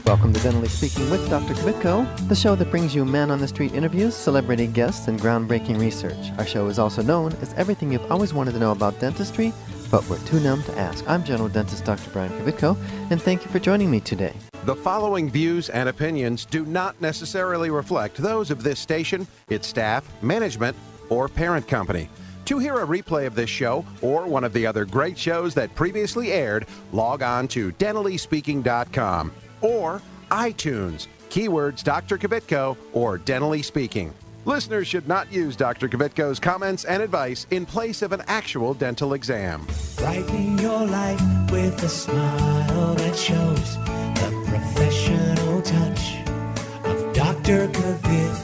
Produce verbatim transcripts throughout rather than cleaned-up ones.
Welcome to Dentally Speaking with Doctor Kvitko, the show that brings you man-on-the-street interviews, celebrity guests, and groundbreaking research. Our show is also known as everything you've always wanted to know about dentistry, but we're too numb to ask. I'm general dentist Doctor Brian Kvitko, and thank you for joining me today. The following views and opinions do not necessarily reflect those of this station, its staff, management, or parent company. To hear a replay of this show or one of the other great shows that previously aired, log on to dentally speaking dot com or iTunes, keywords Doctor Kvitko or Dentally Speaking. Listeners should not use Doctor Kvitko's comments and advice in place of an actual dental exam. Brighten your life with a smile that shows the professional touch of Doctor Kvitko.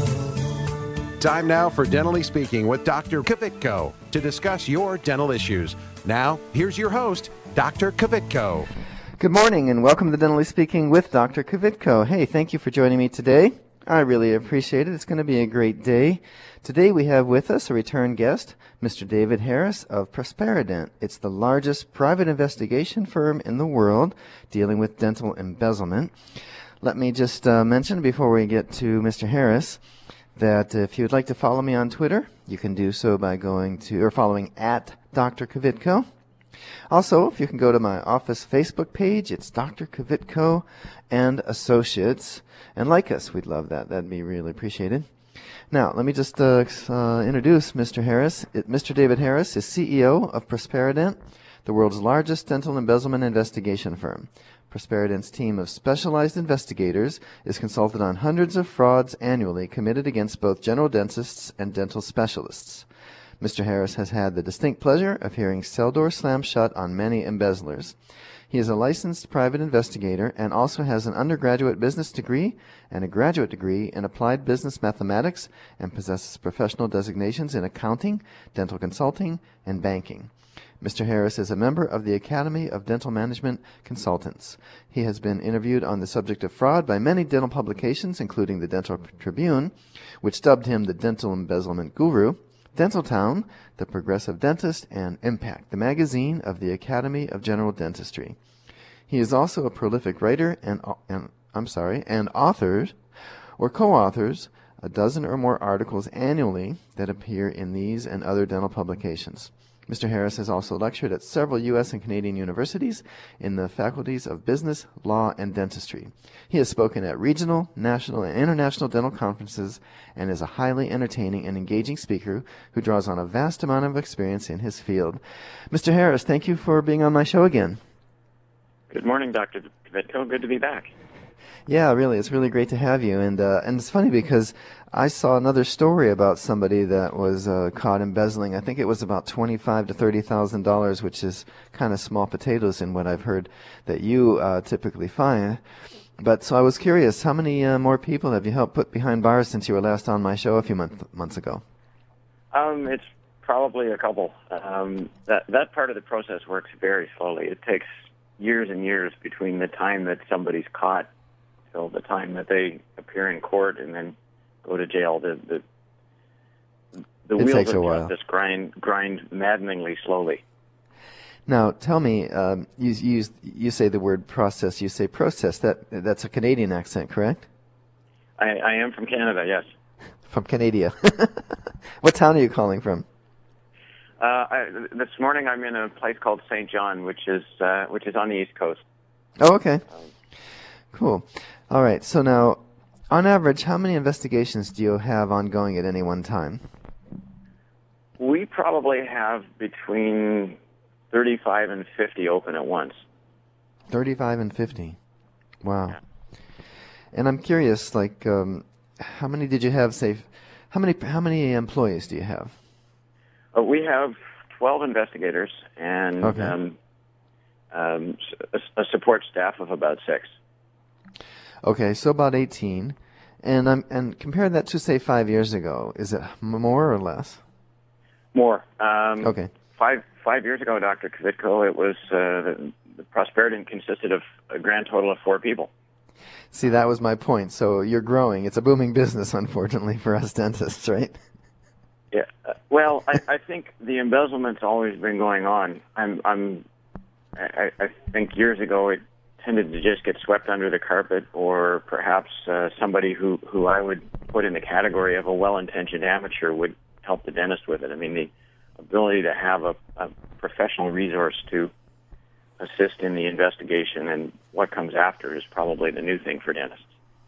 Time now for Dentally Speaking with Doctor Kvitko to discuss your dental issues. Now, here's your host, Doctor Kvitko. Good morning, and welcome to Dentally Speaking with Doctor Kvitko. Hey, thank you for joining me today. I really appreciate it. It's going to be a great day. Today we have with us a return guest, Mister David Harris of Prosperident. It's the largest private investigation firm in the world dealing with dental embezzlement. Let me just uh, mention before we get to Mister Harris that if you'd like to follow me on Twitter, you can do so by going to or following at Doctor Kvitko. Also, if you can go to my office Facebook page, it's Doctor Kvitko and Associates, and like us. We'd love that. That'd be really appreciated. Now, let me just uh, uh, introduce Mister Harris. It, Mister David Harris is C E O of Prosperident, the world's largest dental embezzlement investigation firm. Prosperident's team of specialized investigators is consulted on hundreds of frauds annually committed against both general dentists and dental specialists. Mister Harris has had the distinct pleasure of hearing cell doors slam shut on many embezzlers. He is a licensed private investigator and also has an undergraduate business degree and a graduate degree in applied business mathematics and possesses professional designations in accounting, dental consulting, and banking. Mister Harris is a member of the Academy of Dental Management Consultants. He has been interviewed on the subject of fraud by many dental publications, including the Dental Tribune, which dubbed him the dental embezzlement guru, Dental Town, The Progressive Dentist, and Impact, the magazine of the Academy of General Dentistry. He is also a prolific writer and, and I'm sorry, and authors or co-authors a dozen or more articles annually that appear in these and other dental publications. Mister Harris has also lectured at several U S and Canadian universities in the faculties of business, law, and dentistry. He has spoken at regional, national, and international dental conferences and is a highly entertaining and engaging speaker who draws on a vast amount of experience in his field. Mister Harris, thank you for being on my show again. Good morning, Doctor Kvitko. Good to be back. Yeah, really, it's really great to have you. And uh, and it's funny because I saw another story about somebody that was uh, caught embezzling. I think it was about twenty-five to thirty thousand dollars, which is kind of small potatoes in what I've heard that you uh, typically find. But so I was curious, how many uh, more people have you helped put behind bars since you were last on my show a few month, months ago? Um, it's probably a couple. Um, that that part of the process works very slowly. It takes years and years between the time that somebody's caught till the time that they appear in court and then go to jail. The the, the it wheels of justice grind grind maddeningly slowly. Now, tell me, um, you use you say the word process. You say process. That that's a Canadian accent, correct? I, I am from Canada. Yes. From Canada. What town are you calling from? Uh, I, this morning I'm in a place called Saint John, which is uh, which is on the East Coast. Oh, okay. Cool. All right. So now, on average, how many investigations do you have ongoing at any one time? We probably have between thirty-five and fifty open at once. thirty-five and fifty. Wow. Yeah. And I'm curious, like, um, how many did you have, say, how many how many employees do you have? Uh, we have twelve investigators and okay. um, um, a, a support staff of about six. Okay, so about eighteen. And um, and compare that to, say, five years ago. Is it more or less? More. Um, okay. Five five years ago, Doctor Kvitko, it was uh, the, the Prosperident consisted of a grand total of four people. See, that was my point. So you're growing. It's a booming business, unfortunately, for us dentists, right? Yeah. Uh, well, I, I think the embezzlement's always been going on. I'm, I'm, I, I think years ago it tended to just get swept under the carpet, or perhaps uh, somebody who, who I would put in the category of a well-intentioned amateur would help the dentist with it. I mean, the ability to have a, a professional resource to assist in the investigation and what comes after is probably the new thing for dentists.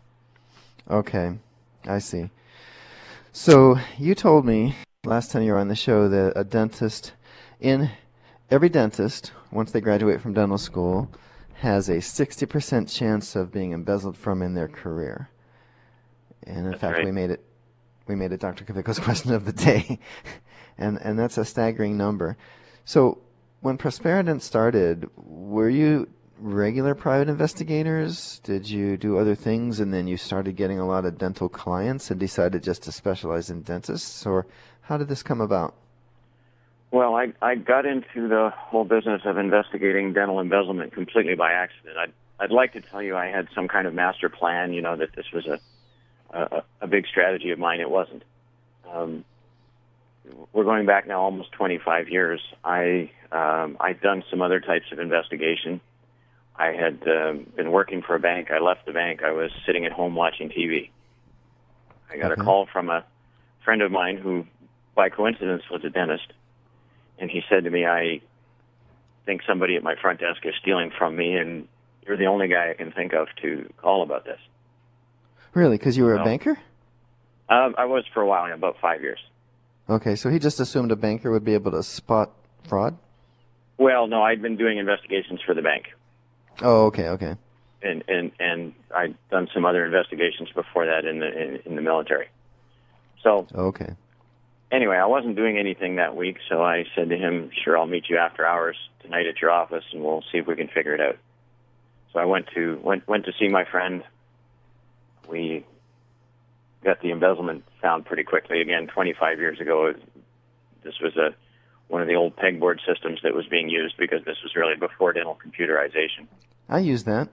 Okay, I see. So you told me last time you were on the show that a dentist, in every dentist, once they graduate from dental school, has a sixty percent chance of being embezzled from in their career. And in That's fact, right. we made it we made it Doctor Kavitko's question of the day. and and that's a staggering number. So when Prosperident started, were you regular private investigators? Did you do other things and then you started getting a lot of dental clients and decided just to specialize in dentists? Or how did this come about? Well, I, I got into the whole business of investigating dental embezzlement completely by accident. I'd, I'd like to tell you I had some kind of master plan, you know, that this was a, a, a big strategy of mine. It wasn't. Um, we're going back now almost twenty-five years. I, um, I'd done some other types of investigation. I had um, been working for a bank. I left the bank. I was sitting at home watching T V. I got Okay. a call from a friend of mine who, by coincidence, was a dentist. And he said to me, I think somebody at my front desk is stealing from me, and you're the only guy I can think of to call about this. Really? Because you were No. a banker? Um, I was for a while, about five years. Okay, so he just assumed a banker would be able to spot fraud? Well, no, I'd been doing investigations for the bank, Oh, okay, okay. and and, and I'd done some other investigations before that in the in, in the military. So Okay. anyway, I wasn't doing anything that week, so I said to him, sure, I'll meet you after hours tonight at your office, and we'll see if we can figure it out. So I went to went went to see my friend. We got the embezzlement found pretty quickly. Again, twenty-five years ago, this was a one of the old pegboard systems that was being used because this was really before dental computerization. I used that.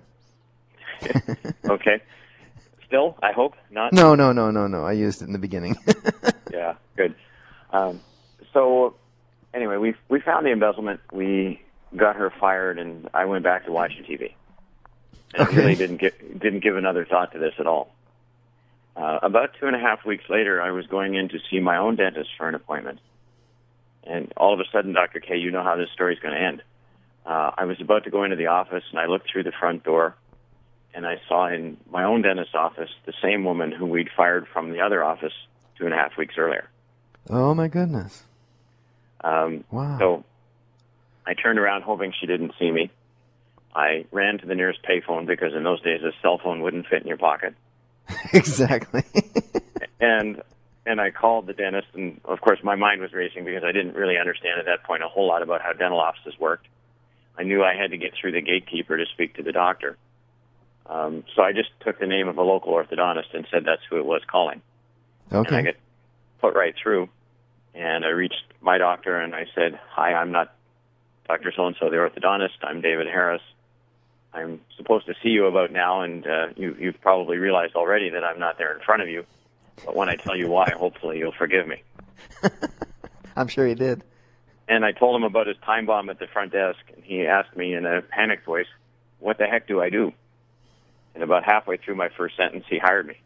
Okay. Still, I hope not. No, no, no, no, no. I used it in the beginning. Yeah, good. Um, so, anyway, we we found the embezzlement. We got her fired, and I went back to watching T V. And Okay. I really didn't get, didn't give another thought to this at all. Uh, about two and a half weeks later, I was going in to see my own dentist for an appointment. And all of a sudden, Doctor K, you know how this story's going to end. Uh, I was about to go into the office, and I looked through the front door, and I saw in my own dentist's office the same woman who we'd fired from the other office two and a half weeks earlier. Oh, my goodness. Um, Wow. So I turned around hoping she didn't see me. I ran to the nearest payphone because in those days a cell phone wouldn't fit in your pocket. Exactly. And and I called the dentist, and of course my mind was racing because I didn't really understand at that point a whole lot about how dental offices worked. I knew I had to get through the gatekeeper to speak to the doctor. Um, so I just took the name of a local orthodontist and said that's who it was calling. And I Okay. get put right through, and I reached my doctor, and I said, hi, I'm not Doctor So-and-so, the orthodontist. I'm David Harris. I'm supposed to see you about now, and uh, you, you've probably realized already that I'm not there in front of you. But when I tell you why, hopefully you'll forgive me. I'm sure he did. And I told him about his time bomb at the front desk, and he asked me in a panicked voice, what the heck do I do? And about halfway through my first sentence, he hired me.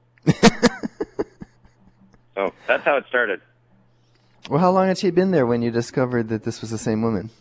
So that's how it started. Well, how long had she been there when you discovered that this was the same woman?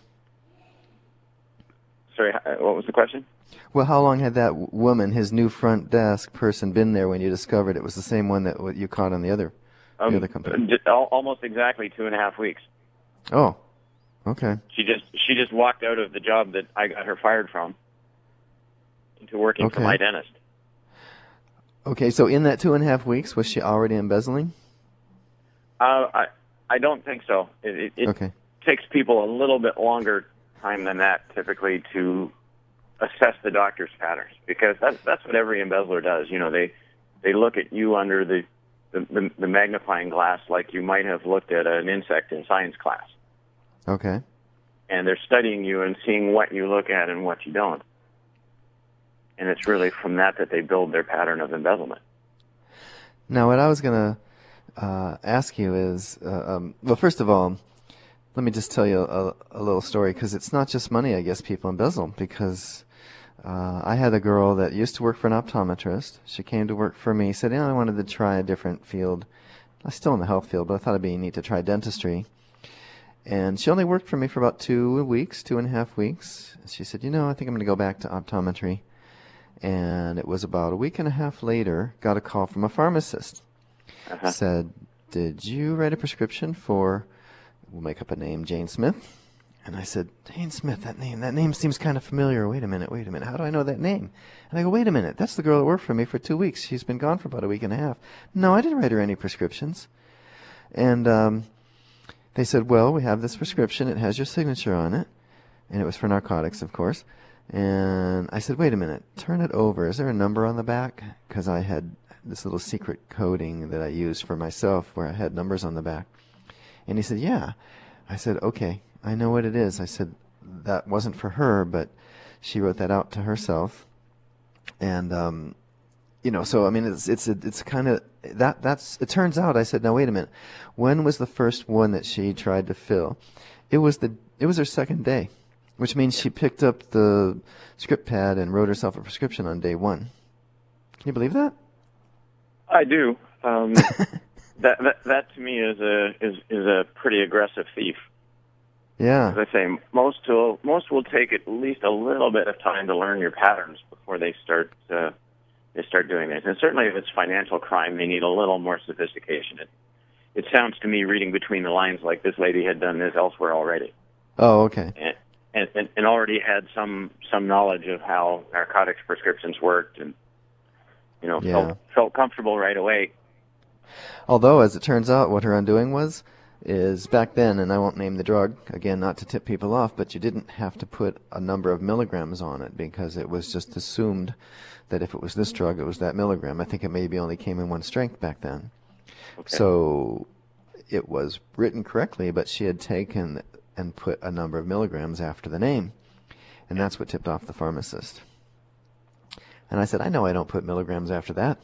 Sorry, what was the question? Well, how long had that w- woman, his new front desk person, been there when you discovered it was the same one that w- you caught on the other, Um, the other company? j- al- almost exactly two and a half weeks. Oh, okay. She just she just walked out of the job that I got her fired from into working for Okay. my dentist. Okay, so in that two and a half weeks, was she already embezzling? Uh, I I don't think so. It, it, it Okay. takes people a little bit longer time than that typically to assess the doctor's patterns, because that's that's what every embezzler does. You know, they they look at you under the the, the, the magnifying glass like you might have looked at an insect in science class, Okay. and they're studying you and seeing what you look at and what you don't. And it's really from that that they build their pattern of embezzlement. Now, what I was going to uh, ask you is, uh, um, well, first of all, let me just tell you a, a little story, because it's not just money, I guess, people embezzle, because Uh, I had a girl that used to work for an optometrist. She came to work for me, said, you know, I wanted to try a different field. I'm still in the health field, but I thought it'd be neat to try dentistry. And she only worked for me for about two weeks, two and a half weeks. She said, you know, I think I'm going to go back to optometry. And it was about a week and a half later, got a call from a pharmacist. Uh-huh. Said, did you write a prescription for, we'll make up a name, Jane Smith? And I said, Jane Smith, that name, that name seems kind of familiar. Wait a minute, wait a minute. How do I know that name? And I go, wait a minute. That's the girl that worked for me for two weeks. She's been gone for about a week and a half. No, I didn't write her any prescriptions. And um, they said, well, we have this prescription. It has your signature on it. And it was for narcotics, of course. And I said, wait a minute. Turn it over. Is there a number on the back? Because I had this little secret coding that I used for myself where I had numbers on the back. And he said, yeah. I said, okay. I know what it is. I said, that wasn't for her, but she wrote that out to herself. And, um, you know, so, I mean, it's, it's, it's kind of, that, that's, it turns out, I said, now wait a minute. When was the first one that she tried to fill? It was the, it was her second day, which means she picked up the script pad and wrote herself a prescription on day one. Can you believe that? I do. Um, that, that, that to me is a, is, is a pretty aggressive thief. Yeah. As I say, most will most will take at least a little bit of time to learn your patterns before they start uh, they start doing this. And certainly, if it's financial crime, they need a little more sophistication. It it sounds to me, reading between the lines, like this lady had done this elsewhere already. Oh, okay. And and, and already had some some knowledge of how narcotics prescriptions worked, and you know, yeah. felt felt comfortable right away. Although, as it turns out, what her undoing was. Is back then, and I won't name the drug, again, not to tip people off, but you didn't have to put a number of milligrams on it because it was just assumed that if it was this drug, it was that milligram. I think it maybe only came in one strength back then. Okay. So it was written correctly, but she had taken and put a number of milligrams after the name, and that's what tipped off the pharmacist. And I said, I know I don't put milligrams after that.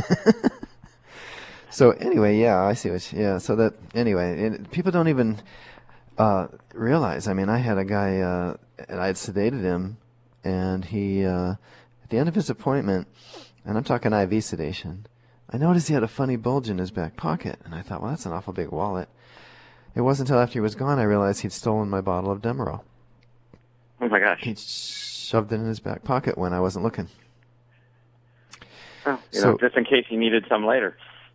So anyway, yeah, I see what. You, yeah, so that anyway, it, people don't even uh, realize. I mean, I had a guy, uh, and I had sedated him, and he, uh, at the end of his appointment, and I'm talking I V sedation, I noticed he had a funny bulge in his back pocket, and I thought, well, that's an awful big wallet. It wasn't until after he was gone I realized he'd stolen my bottle of Demerol. Oh my gosh! He shoved it in his back pocket when I wasn't looking. Oh, you so, know, just in case he needed some later.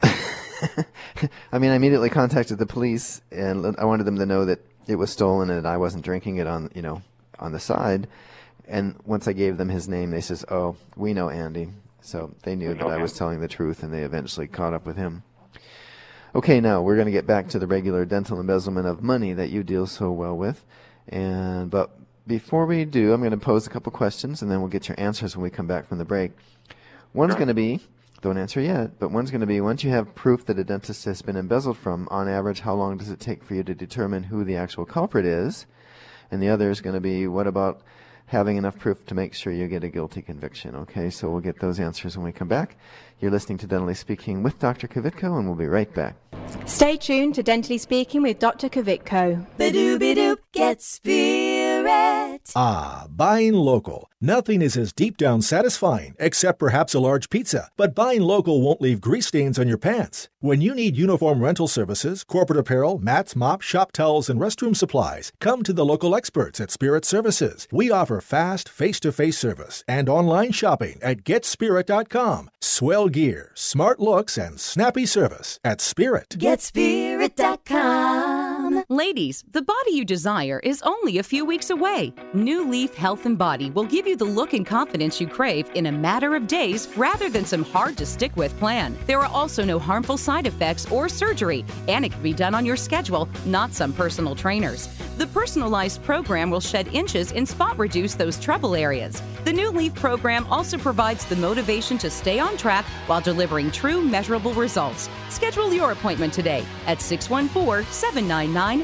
I mean, I immediately contacted the police, and I wanted them to know that it was stolen and I wasn't drinking it on, you know, on the side. And once I gave them his name, they says, "Oh, we know Andy." So they knew that I was telling the truth, and they eventually caught up with him. Okay, now we're going to get back to the regular dental embezzlement of money that you deal so well with. And but before we do, I'm going to pose a couple questions, and then we'll get your answers when we come back from the break. One's going to be. Don't answer yet, but one's going to be, once you have proof that a dentist has been embezzled from, on average, how long does it take for you to determine who the actual culprit is? And the other is going to be, what about having enough proof to make sure you get a guilty conviction? Okay, so we'll get those answers when we come back. You're listening to Dentally Speaking with Doctor Kvitko, and we'll be right back. Stay tuned to Dentally Speaking with Doctor Kvitko. Ba-doop-a-doop, get spirit. Ah, buying local. Nothing is as deep down satisfying, except perhaps a large pizza. But buying local won't leave grease stains on your pants. When you need uniform rental services, corporate apparel, mats, mops, shop towels, and restroom supplies, come to the local experts at Spirit Services. We offer fast, face-to-face service and online shopping at get spirit dot com. Swell gear, smart looks, and snappy service at Spirit. get spirit dot com. Ladies, the body you desire is only a few weeks away. New Leaf Health and Body will give you the look and confidence you crave in a matter of days rather than some hard-to-stick-with plan. There are also no harmful side effects or surgery, and it can be done on your schedule, not some personal trainers. The personalized program will shed inches and spot reduce those trouble areas. The New Leaf program also provides the motivation to stay on track while delivering true measurable results. Schedule your appointment today at six one four, seven nine nine,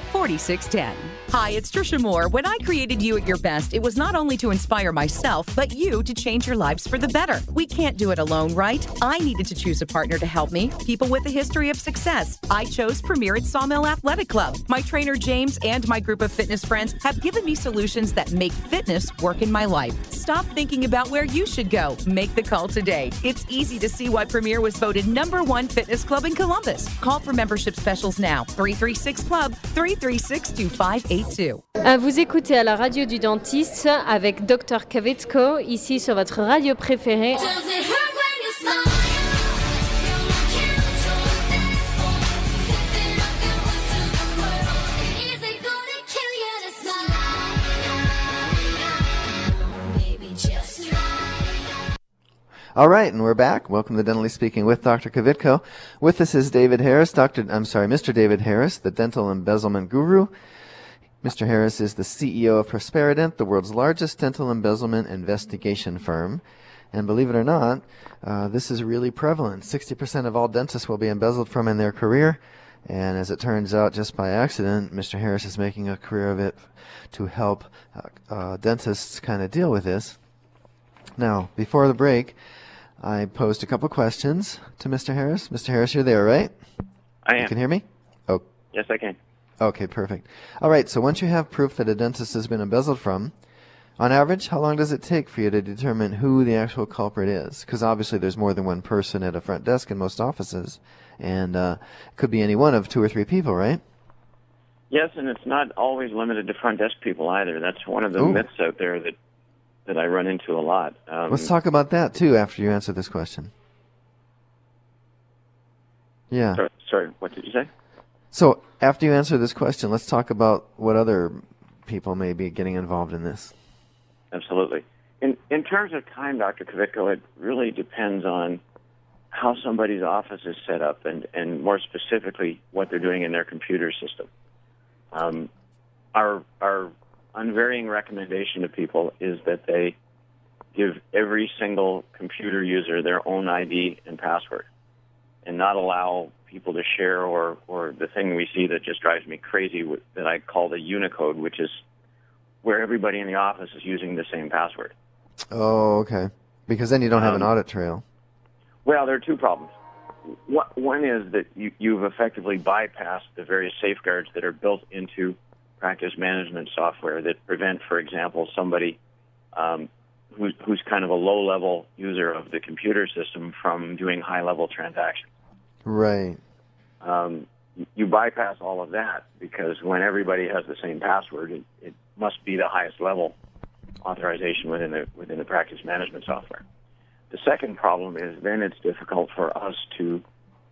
four six one zero. Hi, it's Trisha Moore. When I created You at Your Best, it was not only to inspire myself, but you to change your lives for the better. We can't do it alone, right? I needed to choose a partner to help me, people with a history of success. I chose Premier at Sawmill Athletic Club. My trainer James and my group of fitness friends have given me solutions that make fitness work in my life. Stop thinking about where you should go. Make the call today. It's easy to see why Premier was voted number one fitness club in Columbus. Call for membership specials now. three three six club, three three six, two five eight two. Vous écoutez à la radio du dentiste avec docteur Kavitko, ici sur votre radio préférée. All right, and we're back. Welcome to Dentally Speaking with Doctor Kavitko. With us is David Harris, Doctor I'm sorry, Mister David Harris, the dental embezzlement guru. Mister Harris is the C E O of Prosperident, the world's largest dental embezzlement investigation firm. And believe it or not, uh, this is really prevalent. sixty percent of all dentists will be embezzled from in their career. And as it turns out, just by accident, Mister Harris is making a career of it to help uh, uh, dentists kind of deal with this. Now, before the break, I posed a couple questions to Mister Harris. Mister Harris, you're there, right? I am. You can hear me? Oh. Yes, I can. Okay, perfect. All right, so once you have proof that a dentist has been embezzled from, on average, how long does it take for you to determine who the actual culprit is? Because obviously there's more than one person at a front desk in most offices, and uh, it could be any one of two or three people, right? Yes, and it's not always limited to front desk people either. That's one of the Ooh. myths out there that that I run into a lot. Um, Let's talk about that, too, after you answer this question. Yeah. Sorry, sorry, what did you say? So, after you answer this question, let's talk about what other people may be getting involved in this. Absolutely. In in terms of time, Doctor Kavitko, it really depends on how somebody's office is set up and, and more specifically, what they're doing in their computer system. Um, our our unvarying recommendation to people is that they give every single computer user their own I D and password and not allow people to share or, or the thing we see that just drives me crazy that I call the Unicode, which is where everybody in the office is using the same password. Oh, okay. Because then you don't have Um, an audit trail. Well, there are two problems. One is that you, you've effectively bypassed the various safeguards that are built into practice management software that prevent, for example, somebody um, who's, who's kind of a low-level user of the computer system from doing high-level transactions. Right. Um, you bypass all of that because when everybody has the same password, it, it must be the highest level authorization within the within the practice management software. The second problem is then it's difficult for us to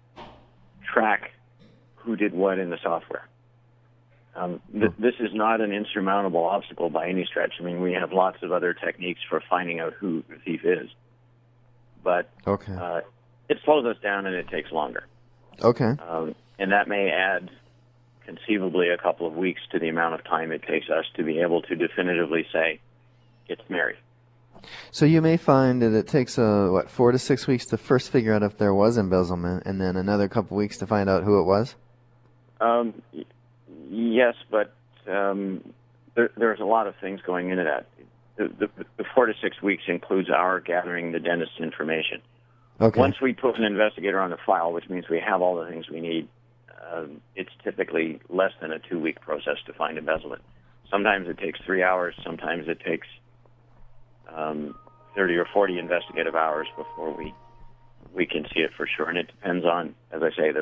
track who did what in the software. Um, th- this is not an insurmountable obstacle by any stretch. I mean, we have lots of other techniques for finding out who the thief is. But Okay. uh, it slows us down and it takes longer. Okay. Um, and that may add conceivably a couple of weeks to the amount of time it takes us to be able to definitively say it's Mary. So you may find that it takes, uh, what, four to six weeks to first figure out if there was embezzlement, and then another couple weeks to find out who it was? Um, y- yes, but um, there, there's a lot of things going into that. The, the, the four to six weeks includes our gathering the dentist's information. Okay. Once we put an investigator on the file, which means we have all the things we need, um, it's typically less than a two-week process to find embezzlement. Sometimes it takes three hours. Sometimes it takes um, thirty or forty investigative hours before we we can see it for sure. And it depends on, as I say, the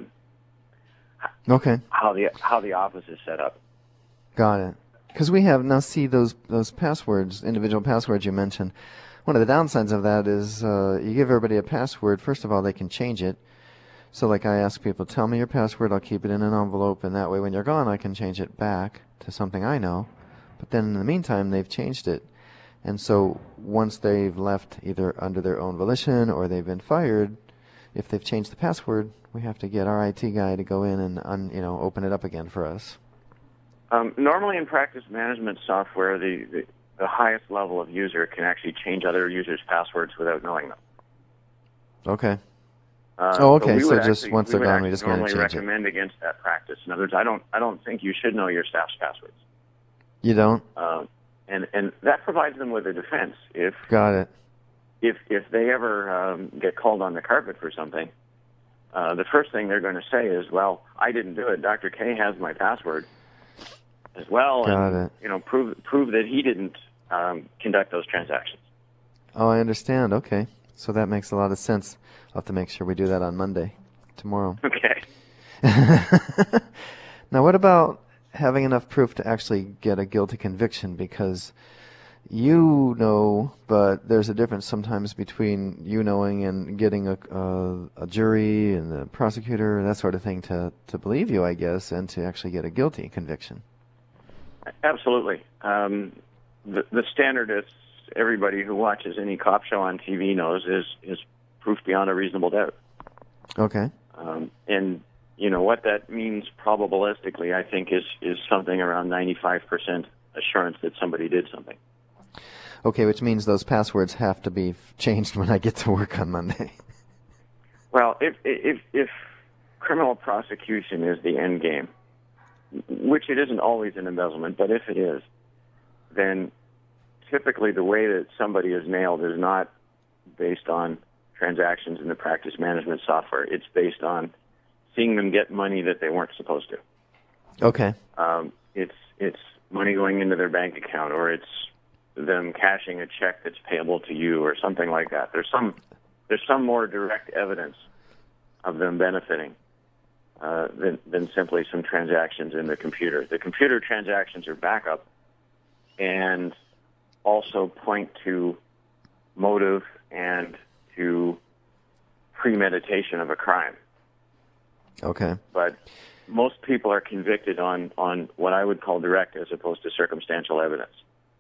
Okay. how the how the office is set up. Got it. Because we have, now see those those passwords, individual passwords you mentioned. One of the downsides of that is uh, you give everybody a password. First of all, they can change it. So like I ask people, tell me your password, I'll keep it in an envelope, and that way when you're gone, I can change it back to something I know. But then in the meantime, they've changed it. And so once they've left either under their own volition or they've been fired, if they've changed the password, we have to get our I T guy to go in and un, you know open it up again for us. Um, normally in practice management software, the, the, the highest level of user can actually change other users' passwords without knowing them. Okay. Uh, oh, but okay. we So would just actually, once we they're would gone, we actually just gotta normally change it. recommend against that practice. In other words, I don't, I don't think you should know your staff's passwords. You don't? Uh, and and that provides them with a defense if Got it. if if they ever um, get called on the carpet for something. Uh, the first thing they're going to say is, "Well, I didn't do it. Doctor K has my password as well, Got and it. you know, prove prove that he didn't um, conduct those transactions." Oh, I understand. Okay. So that makes a lot of sense. I'll have to make sure we do that on Monday, tomorrow. Okay. Now, what about having enough proof to actually get a guilty conviction? Because you know, but there's a difference sometimes between you knowing and getting a, a, a jury and the prosecutor, that sort of thing, to, to believe you, I guess, and to actually get a guilty conviction. Absolutely. Um, the, the standard is everybody who watches any cop show on T V knows is, is proof beyond a reasonable doubt. Okay. Um, and, you know, what that means probabilistically, I think, is, is something around ninety-five percent assurance that somebody did something. Okay, which means those passwords have to be f- changed when I get to work on Monday. Well, if, if, if criminal prosecution is the end game, which it isn't always in embezzlement, but if it is, then typically the way that somebody is nailed is not based on transactions in the practice management software. It's based on seeing them get money that they weren't supposed to. Okay. Um, it's it's money going into their bank account, or it's them cashing a check that's payable to you, or something like that. There's some there's some more direct evidence of them benefiting uh, than than simply some transactions in the computer. The computer transactions are backup, and also point to motive and to premeditation of a crime. Okay. But most people are convicted on, on what I would call direct as opposed to circumstantial evidence.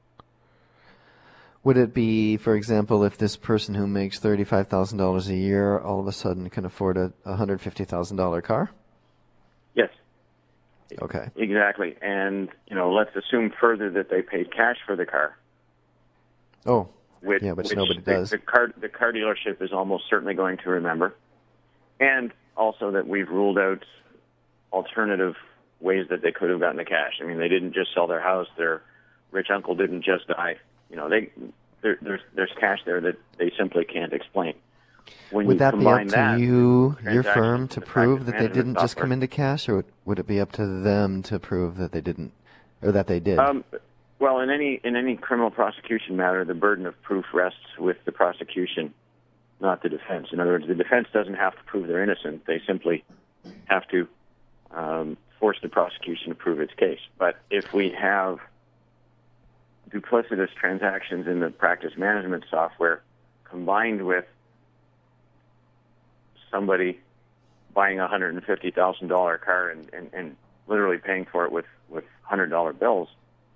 Would it be, for example, if this person who makes thirty-five thousand dollars a year all of a sudden can afford a one hundred fifty thousand dollars car? Yes. Okay. Exactly. And, you know, let's assume further that they paid cash for the car. Oh, Which, yeah, which, which nobody the, does. The car, the car dealership is almost certainly going to remember. And also that we've ruled out alternative ways that they could have gotten the cash. I mean, they didn't just sell their house. Their rich uncle didn't just die. You know, they there, there's there's cash there that they simply can't explain. When Would you that be up combine to that you, with your firm, transactions to in the prove practice that they management didn't just software- come into cash, or would, would it be up to them to prove that they didn't, or that they did? Um, well, in any in any criminal prosecution matter, the burden of proof rests with the prosecution, not the defense. In other words, the defense doesn't have to prove they're innocent. They simply have to um, force the prosecution to prove its case. But if we have duplicitous transactions in the practice management software combined with somebody buying a one hundred fifty thousand dollars car and, and, and literally paying for it with, with one hundred dollar bills,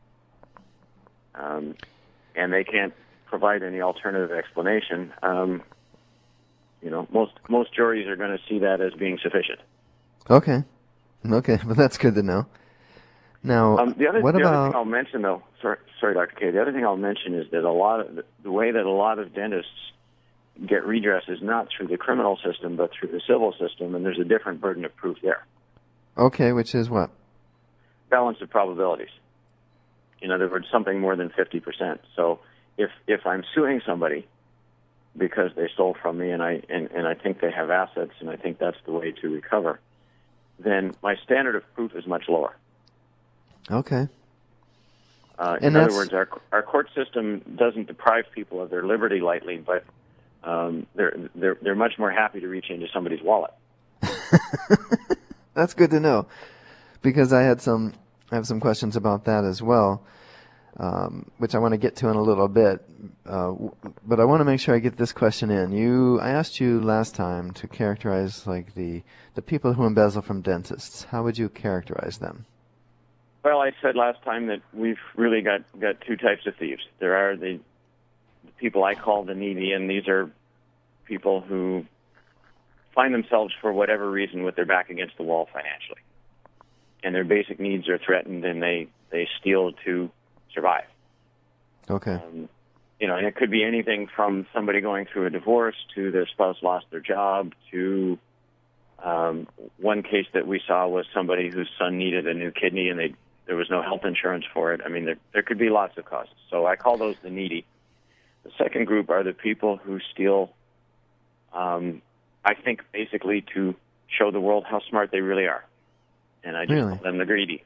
um, and they can't provide any alternative explanation, um, you know, most most juries are going to see that as being sufficient. Okay. Okay, but that's good to know. Now, Um, the other, what the about... other thing I'll mention, though, sorry, sorry, Doctor K. The other thing I'll mention is that a lot of the, the way that a lot of dentists get redress is not through the criminal system, but through the civil system, and there's a different burden of proof there. Okay, which is what? Balance of probabilities. In other words, something more than fifty percent. So if if I'm suing somebody because they stole from me and I and, and I think they have assets and I think that's the way to recover, then my standard of proof is much lower. Okay. Uh, And in other that's- words, our our court system doesn't deprive people of their liberty lightly, but um, they're they're they're much more happy to reach into somebody's wallet. That's good to know, because I had some, I have some questions about that as well, um, which I want to get to in a little bit. Uh, w- but I want to make sure I get this question in. You, I asked you last time to characterize like the the people who embezzle from dentists. How would you characterize them? Well, I said last time that we've really got, got two types of thieves. There are the, the people I call the needy, and these are people who find themselves, for whatever reason, with their back against the wall financially. And their basic needs are threatened, and they, they steal to survive. Okay. Um, you know, and it could be anything from somebody going through a divorce to their spouse lost their job to um, one case that we saw was somebody whose son needed a new kidney and they there was no health insurance for it. I mean, there, there could be lots of causes. So I call those the needy. The second group are the people who steal, um, I think, basically to show the world how smart they really are. And I just Really? call them the greedy.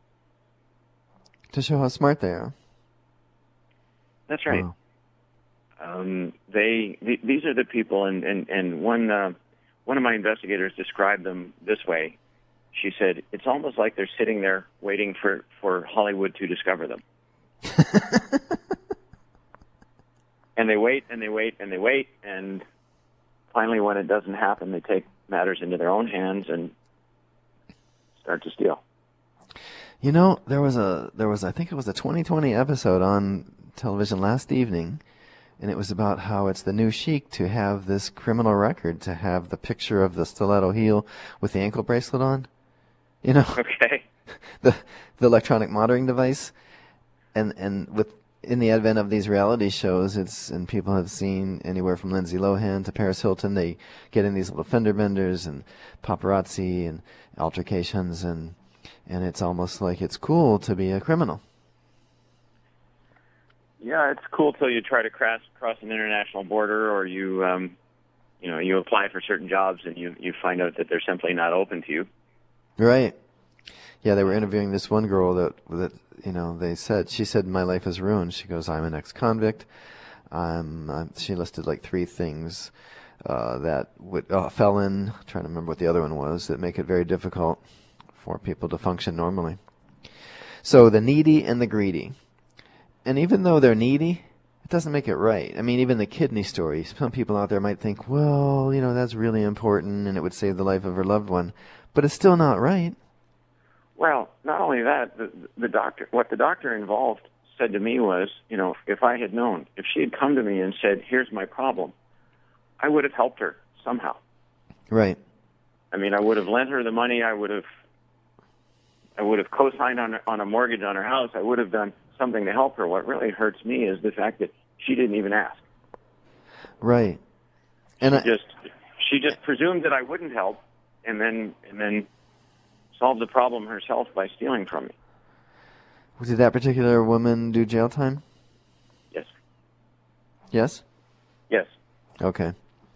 To show how smart they are. That's right. Wow. Um, they th- these are the people, and and and one uh, one of my investigators described them this way. She said it's almost like they're sitting there waiting for, for Hollywood to discover them. And they wait and they wait and they wait, and finally, when it doesn't happen, they take matters into their own hands and start to steal. You know, there was a there was I think it was a twenty twenty episode on television last evening, and it was about how it's the new chic to have this criminal record, to have the picture of the stiletto heel with the ankle bracelet on. You know, Okay. the the electronic monitoring device, and and with in the advent of these reality shows, it's and people have seen anywhere from Lindsay Lohan to Paris Hilton. They get in these little fender benders and paparazzi and altercations, and and it's almost like it's cool to be a criminal. Yeah, it's cool till you try to cross cross an international border, or you, um, you know, you apply for certain jobs and you, you find out that they're simply not open to you. Right. Yeah, they were interviewing this one girl that that you know they said she said my life is ruined. She goes, I'm an ex-convict. I'm, I'm she listed like three things uh, that would uh, felon. Trying to remember what the other one was that make it very difficult for people to function normally. So the needy and the greedy. And even though they're needy, it doesn't make it right. I mean, even the kidney story, some people out there might think, well, you know, that's really important and it would save the life of her loved one. But it's still not right. Well, not only that, the, the doctor, what the doctor involved said to me was, you know, if I had known, if she had come to me and said, here's my problem, I would have helped her somehow. Right. I mean, I would have lent her the money. I would have, I would have co-signed on on a mortgage on her house. I would have done something to help her. What really hurts me is the fact that she didn't even ask. Right. And she I, just she just presumed that I wouldn't help, and then and then solved the problem herself by stealing from me. did that particular woman do jail time? Yes. Yes? Yes. Okay.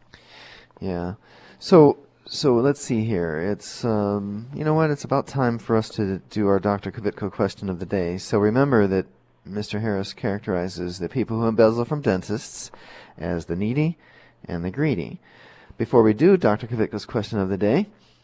Yeah. So so let's see here. It's um you know what? It's about time for us to do our Doctor Kvitko question of the day. So remember that Mister Harris characterizes the people who embezzle from dentists as the needy and the greedy. Before we do Doctor Kvitko's question of the day,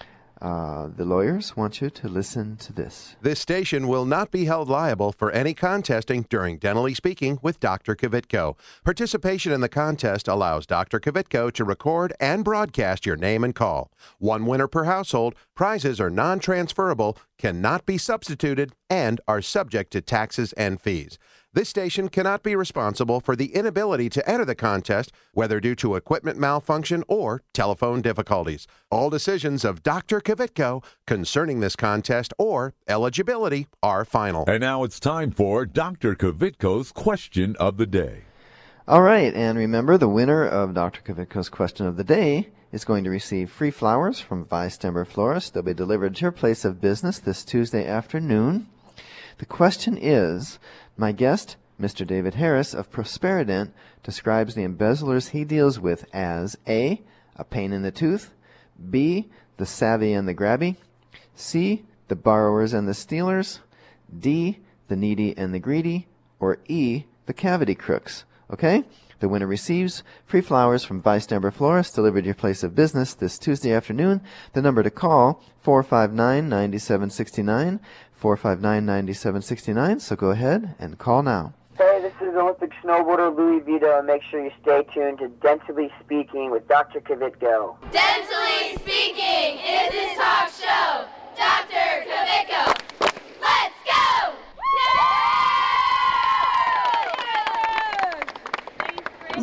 Uh, the lawyers want you to listen to this. This station will not be held liable for any contesting during Dentally Speaking with Doctor Kvitko. Participation in the contest allows Doctor Kvitko to record and broadcast your name and call. One winner per household, prizes are non-transferable, cannot be substituted, and are subject to taxes and fees. This station cannot be responsible for the inability to enter the contest, whether due to equipment malfunction or telephone difficulties. All decisions of Doctor Kvitko concerning this contest or eligibility are final. And now it's time for Doctor Kvitko's question of the day. All right, and remember, the winner of Doctor Kvitko's question of the day is going to receive free flowers from Weistember Florist. They'll be delivered to your place of business this Tuesday afternoon. The question is, my guest, Mister David Harris of Prosperident, describes the embezzlers he deals with as A, a pain in the tooth, B, the savvy and the grabby, C, the borrowers and the stealers, D, the needy and the greedy, or E, the cavity crooks. Okay? The winner receives free flowers from Weistember Florist delivered to your place of business this Tuesday afternoon. The number to call, four five nine, nine seven six nine, four five nine, nine seven six nine. So go ahead and call now. Hey, this is Olympic snowboarder Louis Vito, and make sure you stay tuned to Dentally Speaking with Doctor Kvitko. Dentally Speaking is his talk show. Doctor Kvitko. Let's go! Looking to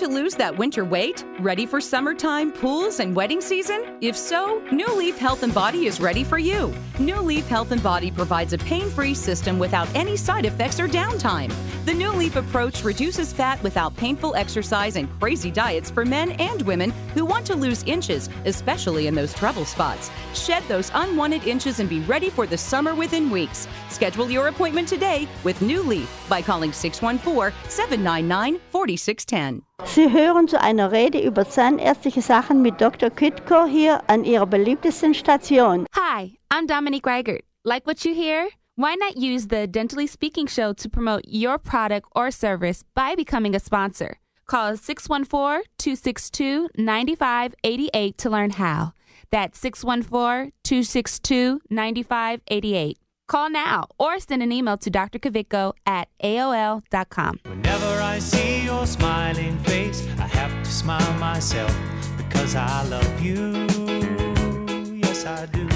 to lose that winter weight? Ready for summertime, pools, and wedding season? If so, New Leaf Health and Body is ready for you. New Leaf Health and Body provides a pain-free system without any side effects or downtime. The New Leaf approach reduces fat without painful exercise and crazy diets for men and women who want to lose inches, especially in those trouble spots. Shed those unwanted inches and be ready for the summer within weeks. Schedule your appointment today with New Leaf by calling six one four, seven nine nine, four six one zero. Sie hören zu einer Rede über zahnärztliche Sachen mit Doktor Kvitko hier an Ihrer beliebtesten Station. Hi, I'm Dominique Reichert. Like what you hear? Why not use the Dentally Speaking Show to promote your product or service by becoming a sponsor? Call six one four, two six two, nine five eight eight to learn how. That's six one four, two six two, nine five eight eight. Call now or send an email to d r kvitko at A O L dot com. Whenever I see your smiling face, I have to smile myself because I love you. Yes, I do.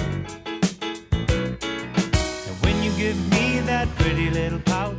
And when you give me that pretty little pout.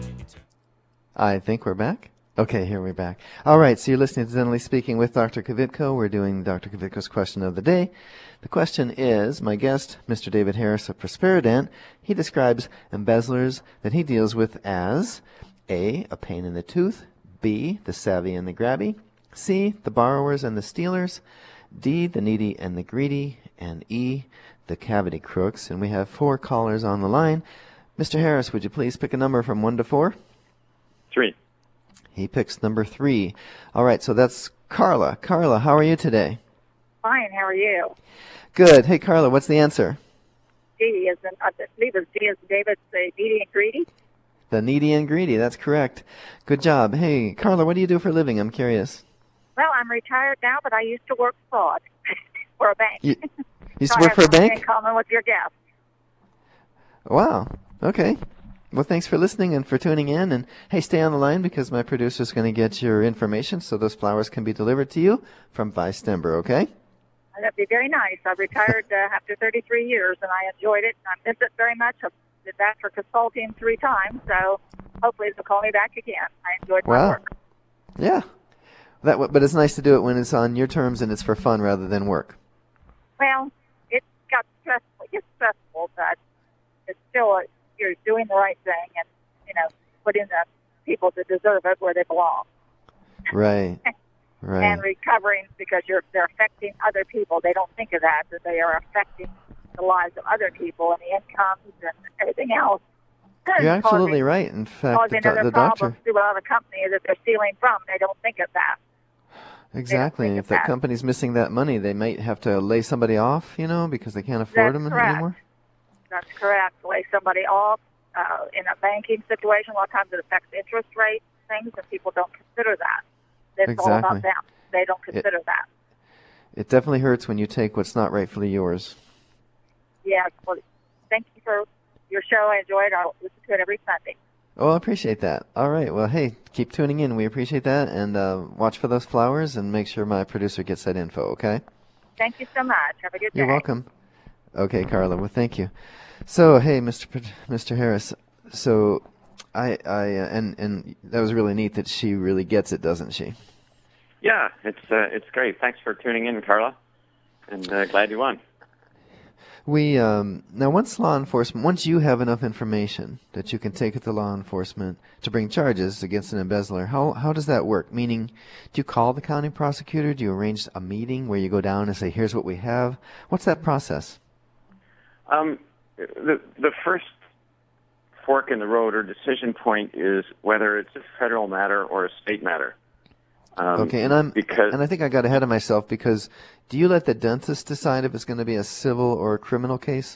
I think we're back. Okay, here we're back. All right, so you're listening to Dentally Speaking with Doctor Kvitko. We're doing Doctor Kvitko's question of the day. The question is, my guest, Mister David Harris of Prosperident, he describes embezzlers that he deals with as A, a pain in the tooth, B, the savvy and the grabby, C, the borrowers and the stealers, D, the needy and the greedy, and E, the cavity crooks. And we have four callers on the line. Mister Harris, would you please pick a number from one to four? Three. He picks number three. All right, so that's Carla. Carla, how are you today? Fine, how are you? Good. Hey, Carla, what's the answer? D is, in, I believe it's D is David's uh, needy and greedy. The needy and greedy, that's correct. Good job. Hey, Carla, what do you do for a living? I'm curious. Well, I'm retired now, but I used to work fraud for a bank. You used so to work I for a have something bank? in common with your guest. Wow. Okay. Well, thanks for listening and for tuning in. And, hey, stay on the line because my producer's going to get your information so those flowers can be delivered to you from Vicember, okay? That'd be very nice. I retired uh, after thirty-three years, and I enjoyed it, and I miss it very much. I did that for consulting three times, so hopefully they'll call me back again. I enjoyed my Wow. work. Yeah. That, w- but it's nice to do it when it's on your terms and it's for fun rather than work. Well, it got stressful. It gets stressful, but it's still a, you're doing the right thing and, you know, putting the people that deserve it where they belong. Right. Right. And recovering because you're they're affecting other people. They don't think of that, that they are affecting the lives of other people and the incomes and everything else. You're absolutely causing, right. In fact, the, causing do- other the problems doctor... through other company that they're stealing from. They don't think of that. Exactly. And if that that. company's missing that money, they might have to lay somebody off, you know, because they can't afford That's them correct. anymore. That's correct. Lay somebody off uh, in a banking situation. A lot of times it affects interest rates, things, and people don't consider that. It's all Exactly. about them. They don't consider It- that. It definitely hurts when you take what's not rightfully yours. Yes. Well, thank you for your show. I enjoy it. I'll listen to it every Sunday. Oh, I appreciate that. All right. Well, hey, keep tuning in. We appreciate that. And uh, watch for those flowers and make sure my producer gets that info, okay? Thank you so much. Have a good You're day. welcome. Okay, Carla. Well, thank you. So, hey, Mister P- Mister Harris. So, I, I, uh, and and that was really neat that she really gets it, doesn't she? Yeah, it's uh, it's great. Thanks for tuning in, Carla, and uh, glad you won. We um, now once law enforcement, once you have enough information that you can take it to law enforcement to bring charges against an embezzler, how how does that work? Meaning, do you call the county prosecutor? Do you arrange a meeting where you go down and say, "Here's what we have"? What's that process? Um, the the first fork in the road or decision point is whether it's a federal matter or a state matter. Um, okay, and I'm because and I think I got ahead of myself because do you let the dentist decide if it's going to be a civil or a criminal case?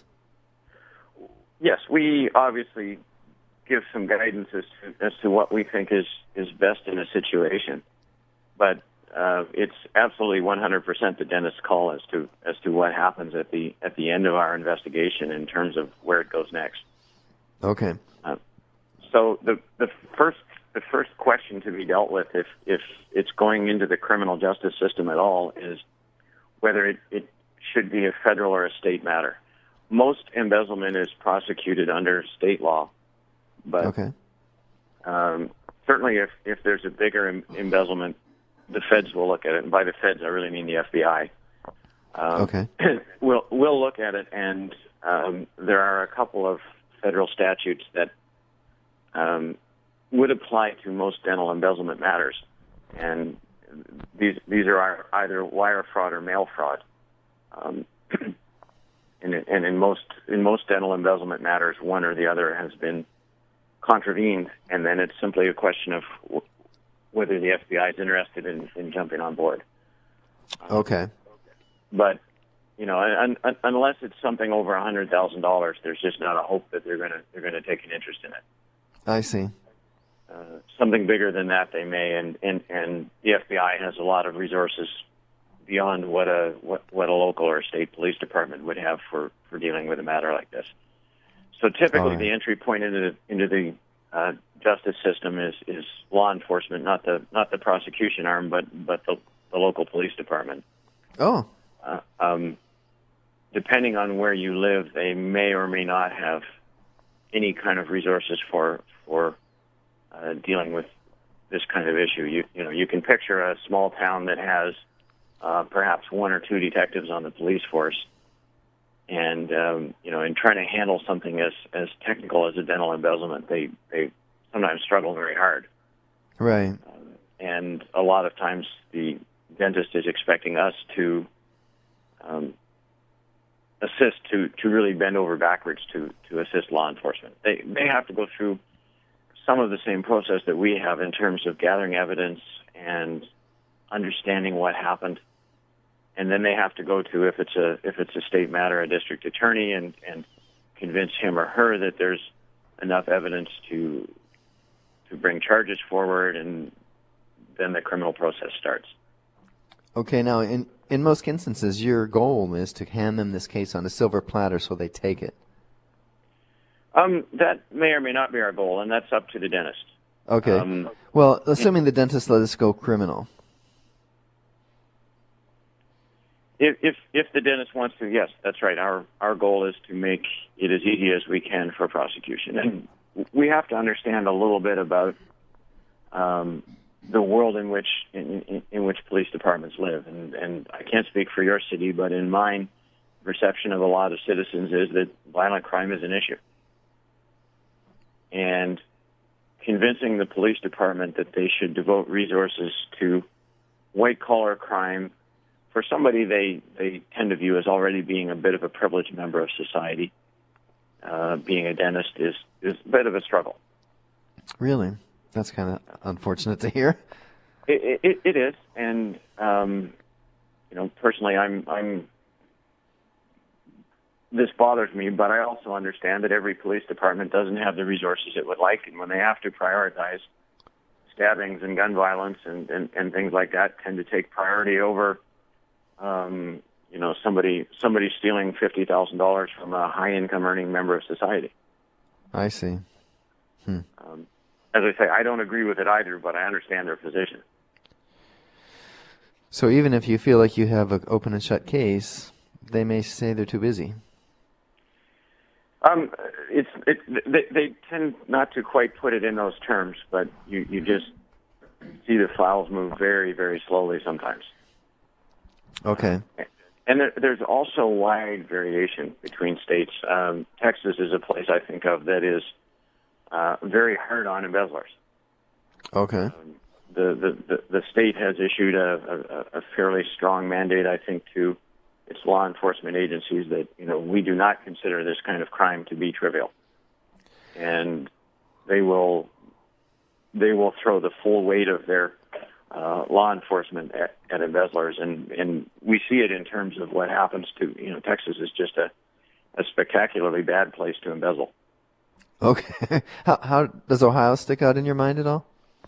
yes, we obviously give some guidance as to, as to what we think is, is best in a situation, but uh, it's absolutely one hundred percent the dentist's call as to as to what happens at the at the end of our investigation in terms of where it goes next. Okay. Uh, so the the first the first question to be dealt with, if if it's going into the criminal justice system at all, is whether it, it should be a federal or a state matter. Most embezzlement is prosecuted under state law, but okay. um, certainly if, if there's a bigger em- embezzlement the feds will look at it, and by the feds I really mean the F B I. Um, okay. We'll we'll look at it, and um, there are a couple of federal statutes that um, would apply to most dental embezzlement matters, and these these are either wire fraud or mail fraud. Um, and, and in most in most dental embezzlement matters, one or the other has been contravened, and then it's simply a question of w- whether the F B I is interested in, in jumping on board. Okay. But you know, un, un, unless it's something over a hundred thousand dollars, there's just not a hope that they're gonna they're gonna take an interest in it. I see. Uh, something bigger than that, they may, and, and, and the F B I has a lot of resources beyond what a what, what a local or state police department would have for, for dealing with a matter like this. So typically, right. the entry point into the into the uh, justice system is, is law enforcement, not the not the prosecution arm, but but the, the local police department. Oh. Uh, um, depending on where you live, they may or may not have any kind of resources for for uh, dealing with this kind of issue. You you know you can picture a small town that has uh, perhaps one or two detectives on the police force, and um, you know in trying to handle something as as technical as a dental embezzlement, they they sometimes struggle very hard. Right. Um, and a lot of times the dentist is expecting us to um, assist to, to really bend over backwards to, to assist law enforcement. They they have to go through some of the same process that we have in terms of gathering evidence and understanding what happened, and then they have to go to, if it's a if it's a state matter, a district attorney, and, and convince him or her that there's enough evidence to to bring charges forward, and then the criminal process starts. Okay, now in in most instances, your goal is to hand them this case on a silver platter so they take it. Um, that may or may not be our goal, and that's up to the dentist. Okay. Um, well, assuming the dentist let us go criminal. If, if if the dentist wants to, yes, that's right. Our our goal is to make it as easy as we can for prosecution, and we have to understand a little bit about um, the world in which in, in, in which police departments live. And, and I can't speak for your city, but in mine, the perception of a lot of citizens is that violent crime is an issue. And convincing the police department that they should devote resources to white-collar crime for somebody they, they tend to view as already being a bit of a privileged member of society, uh, being a dentist, is, is a bit of a struggle. Really? That's kind of unfortunate to hear. It, it, it is, and um, you know, personally, I'm, I'm. This bothers me, but I also understand that every police department doesn't have the resources it would like, and when they have to prioritize, stabbings and gun violence and, and, and things like that tend to take priority over, um, you know, somebody somebody stealing fifty thousand dollars from a high-income earning member of society. I see. Hmm. Um, As I say, I don't agree with it either, but I understand their position. So even if you feel like you have an open and shut case, they may say they're too busy. Um, it's it, they, they tend not to quite put it in those terms, but you, you just see the files move very, very slowly sometimes. Okay. And there, there's also wide variation between states. Um, Texas is a place I think of that is Uh, very hard on embezzlers. Okay. Um, the, the, the, the state has issued a, a, a fairly strong mandate, I think, to its law enforcement agencies that, you know, we do not consider this kind of crime to be trivial. And they will they will throw the full weight of their uh, law enforcement at, at embezzlers. And, and we see it in terms of what happens to, you know, Texas is just a, a spectacularly bad place to embezzle. Okay. How, how does Ohio stick out in your mind at all?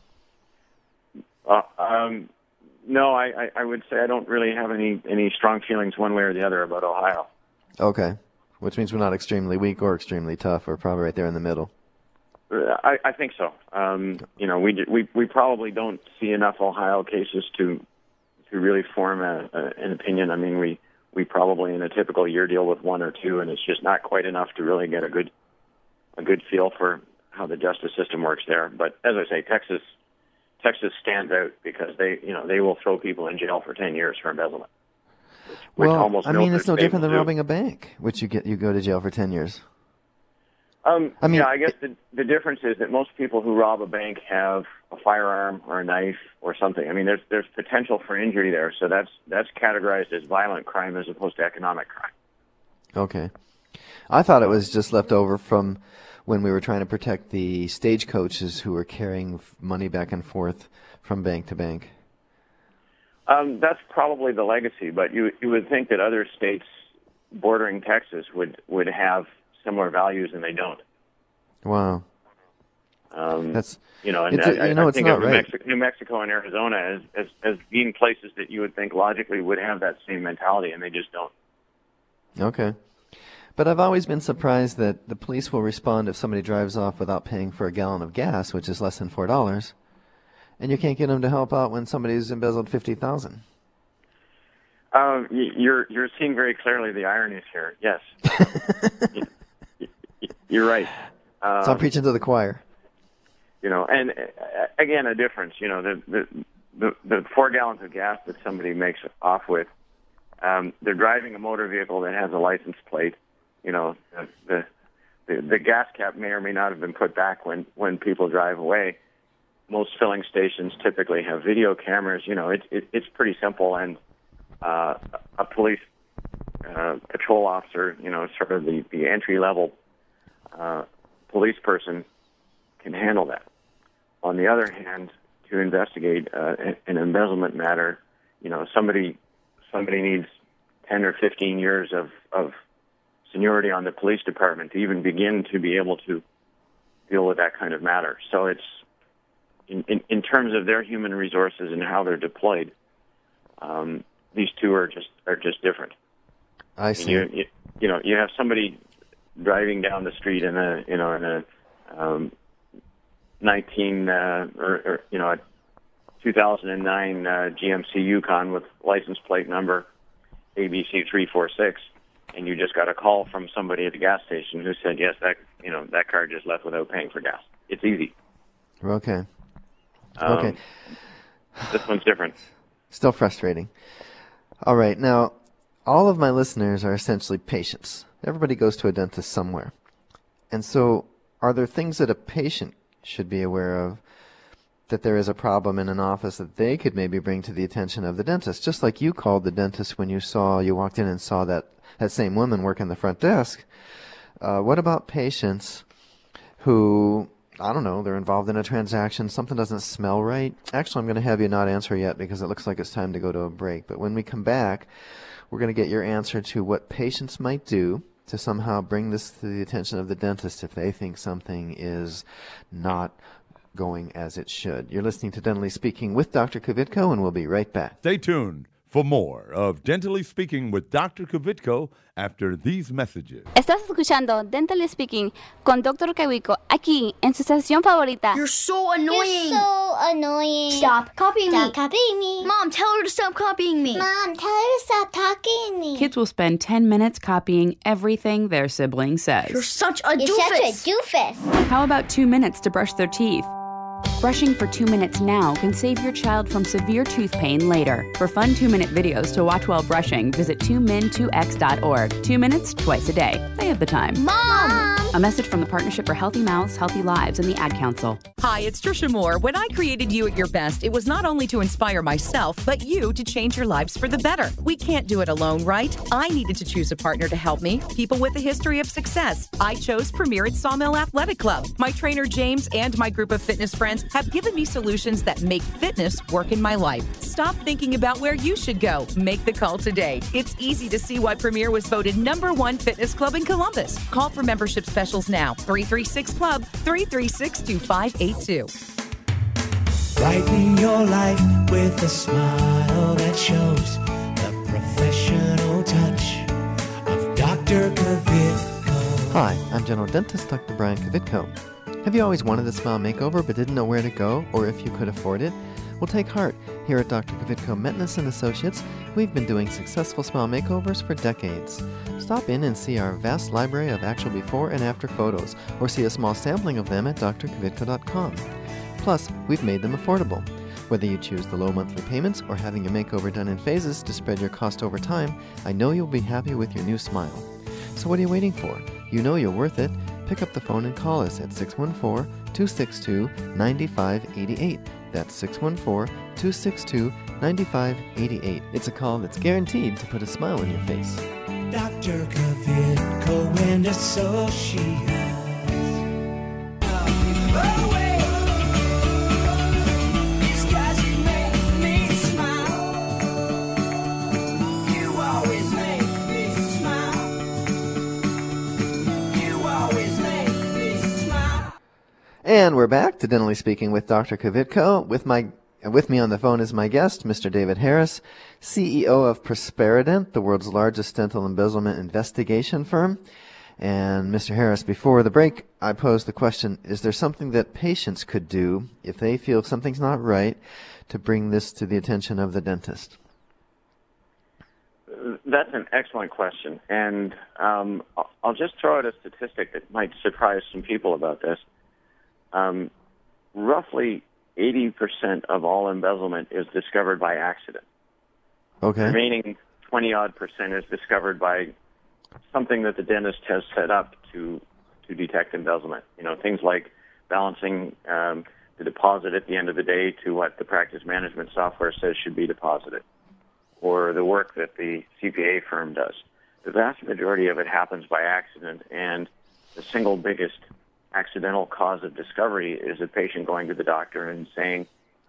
Uh, um, no, I, I, I would say I don't really have any, any strong feelings one way or the other about Ohio. Okay. Which means we're not extremely weak or extremely tough. We're probably right there in the middle. I, I think so. Um, you know, we, we we probably don't see enough Ohio cases to to really form a, a, an opinion. I mean, we, we probably in a typical year deal with one or two, and it's just not quite enough to really get a good a good feel for how the justice system works there. But as I say, Texas Texas stands out because they, you know, they will throw people in jail for ten years for embezzlement. Which, well, which almost I no mean, it's no state different will than do. robbing a bank, which you get you go to jail for ten years. Um, I mean, yeah, I guess the, the difference is that most people who rob a bank have a firearm or a knife or something. I mean, there's there's potential for injury there, so that's that's categorized as violent crime as opposed to economic crime. Okay. I thought it was just left over from when we were trying to protect the stagecoaches who were carrying f- money back and forth from bank to bank. Um, that's probably the legacy, but you you would think that other states bordering Texas would, would have similar values, and they don't. Wow. Um, That's you know, and it's a- I, you know, I it's think not of New, right. Mexico, New Mexico and Arizona as, as as being places that you would think logically would have that same mentality, and they just don't. Okay. But I've always been surprised that the police will respond if somebody drives off without paying for a gallon of gas, which is less than four dollars, and you can't get them to help out when somebody's embezzled fifty thousand. Um, y- you're you're seeing very clearly the ironies here. Yes, Y- y- you're right. Um, So I'm preaching to the choir. You know, and uh, again, a difference. You know, the the the, the four gallons of gas that somebody makes off with, um, they're driving a motor vehicle that has a license plate. You know, the, the the the gas cap may or may not have been put back when when people drive away. Most filling stations typically have video cameras. You know, it, it it's pretty simple, and uh, a police uh, patrol officer, you know, sort of the the entry level uh, police person, can handle that. On the other hand, to investigate uh, an embezzlement matter, you know, somebody somebody needs ten or fifteen years of, of seniority on the police department to even begin to be able to deal with that kind of matter. So it's in, in, in terms of their human resources and how they're deployed, um, these two are just are just different. I see. You, you, you know, you have somebody driving down the street in a you know in a um, nineteen uh, or, or you know a two thousand nine uh, G M C Yukon with license plate number A B C three four six, and you just got a call from somebody at the gas station who said, yes, that you know that car just left without paying for gas. It's easy. Okay. Um, Okay. This one's different. Still frustrating. All right. Now, all of my listeners are essentially patients. Everybody goes to a dentist somewhere. And so, are there things that a patient should be aware of that there is a problem in an office that they could maybe bring to the attention of the dentist? Just like you called the dentist when you saw, you walked in and saw that, that same woman working the front desk. Uh, what about patients who, I don't know, they're involved in a transaction, something doesn't smell right? Actually, I'm going to have you not answer yet because it looks like it's time to go to a break. But when we come back, we're going to get your answer to what patients might do to somehow bring this to the attention of the dentist if they think something is not going as it should. You're listening to Dentally Speaking with Doctor Kvitko, and we'll be right back. Stay tuned for more of Dentally Speaking with Doctor Kvitko after these messages. Estás escuchando Dentally Speaking con Doctor Kvitko aquí en su estación favorita. You're so annoying. You're so annoying. Stop copying stop me. copying me. Mom, tell her to stop copying me. Mom, tell her to stop talking to me. Kids will spend ten minutes copying everything their sibling says. You're such a You're doofus. such a doofus. How about two minutes to brush their teeth? Brushing for two minutes now can save your child from severe tooth pain later. For fun two-minute videos to watch while brushing, visit two min two x dot org. Two minutes, twice a day. They have the time. Mom! A message from the Partnership for Healthy Mouths, Healthy Lives, and the Ad Council. Hi, it's Trisha Moore. When I created You at Your Best, it was not only to inspire myself, but you to change your lives for the better. We can't do it alone, right? I needed to choose a partner to help me, people with a history of success. I chose Premier at Sawmill Athletic Club. My trainer, James, and my group of fitness friends have given me solutions that make fitness work in my life. Stop thinking about where you should go. Make the call today. It's easy to see why Premier was voted number one fitness club in Columbus. Call for membership specials now. three three six club, three three six, two five eight two. Brighten your life with a smile that shows the professional touch of Doctor Kvitko. Hi, I'm General Dentist Doctor Brian Kvitko. Have you always wanted a smile makeover but didn't know where to go or if you could afford it? Well, take heart. Here at Doctor Kvitko Metness and Associates, we've been doing successful smile makeovers for decades. Stop in and see our vast library of actual before and after photos, or see a small sampling of them at d r kvitko dot com. Plus, we've made them affordable. Whether you choose the low monthly payments or having your makeover done in phases to spread your cost over time, I know you'll be happy with your new smile. So what are you waiting for? You know you're worth it. Pick up the phone and call us at six one four, two six two, nine five eight eight. That's six one four, two six two, nine five eight eight. It's a call that's guaranteed to put a smile on your face. Doctor Kavitko and Associates. These guys make me smile. You always make me smile. You always make me smile. And we're back to Dentally Speaking with Doctor Kavitko. With my with me on the phone is my guest, Mister David Harris, C E O of Prosperident, the world's largest dental embezzlement investigation firm. And Mister Harris, before the break, I posed the question, is there something that patients could do if they feel something's not right to bring this to the attention of the dentist? That's an excellent question. And um, I'll- I'll just throw out a statistic that might surprise some people about this. Um, roughly eighty percent of all embezzlement is discovered by accident. Okay. The remaining twenty-odd percent is discovered by something that the dentist has set up to to detect embezzlement. You know, things like balancing um, the deposit at the end of the day to what the practice management software says should be deposited, or the work that the C P A firm does. The vast majority of it happens by accident, and the single biggest accidental cause of discovery is a patient going to the doctor and saying,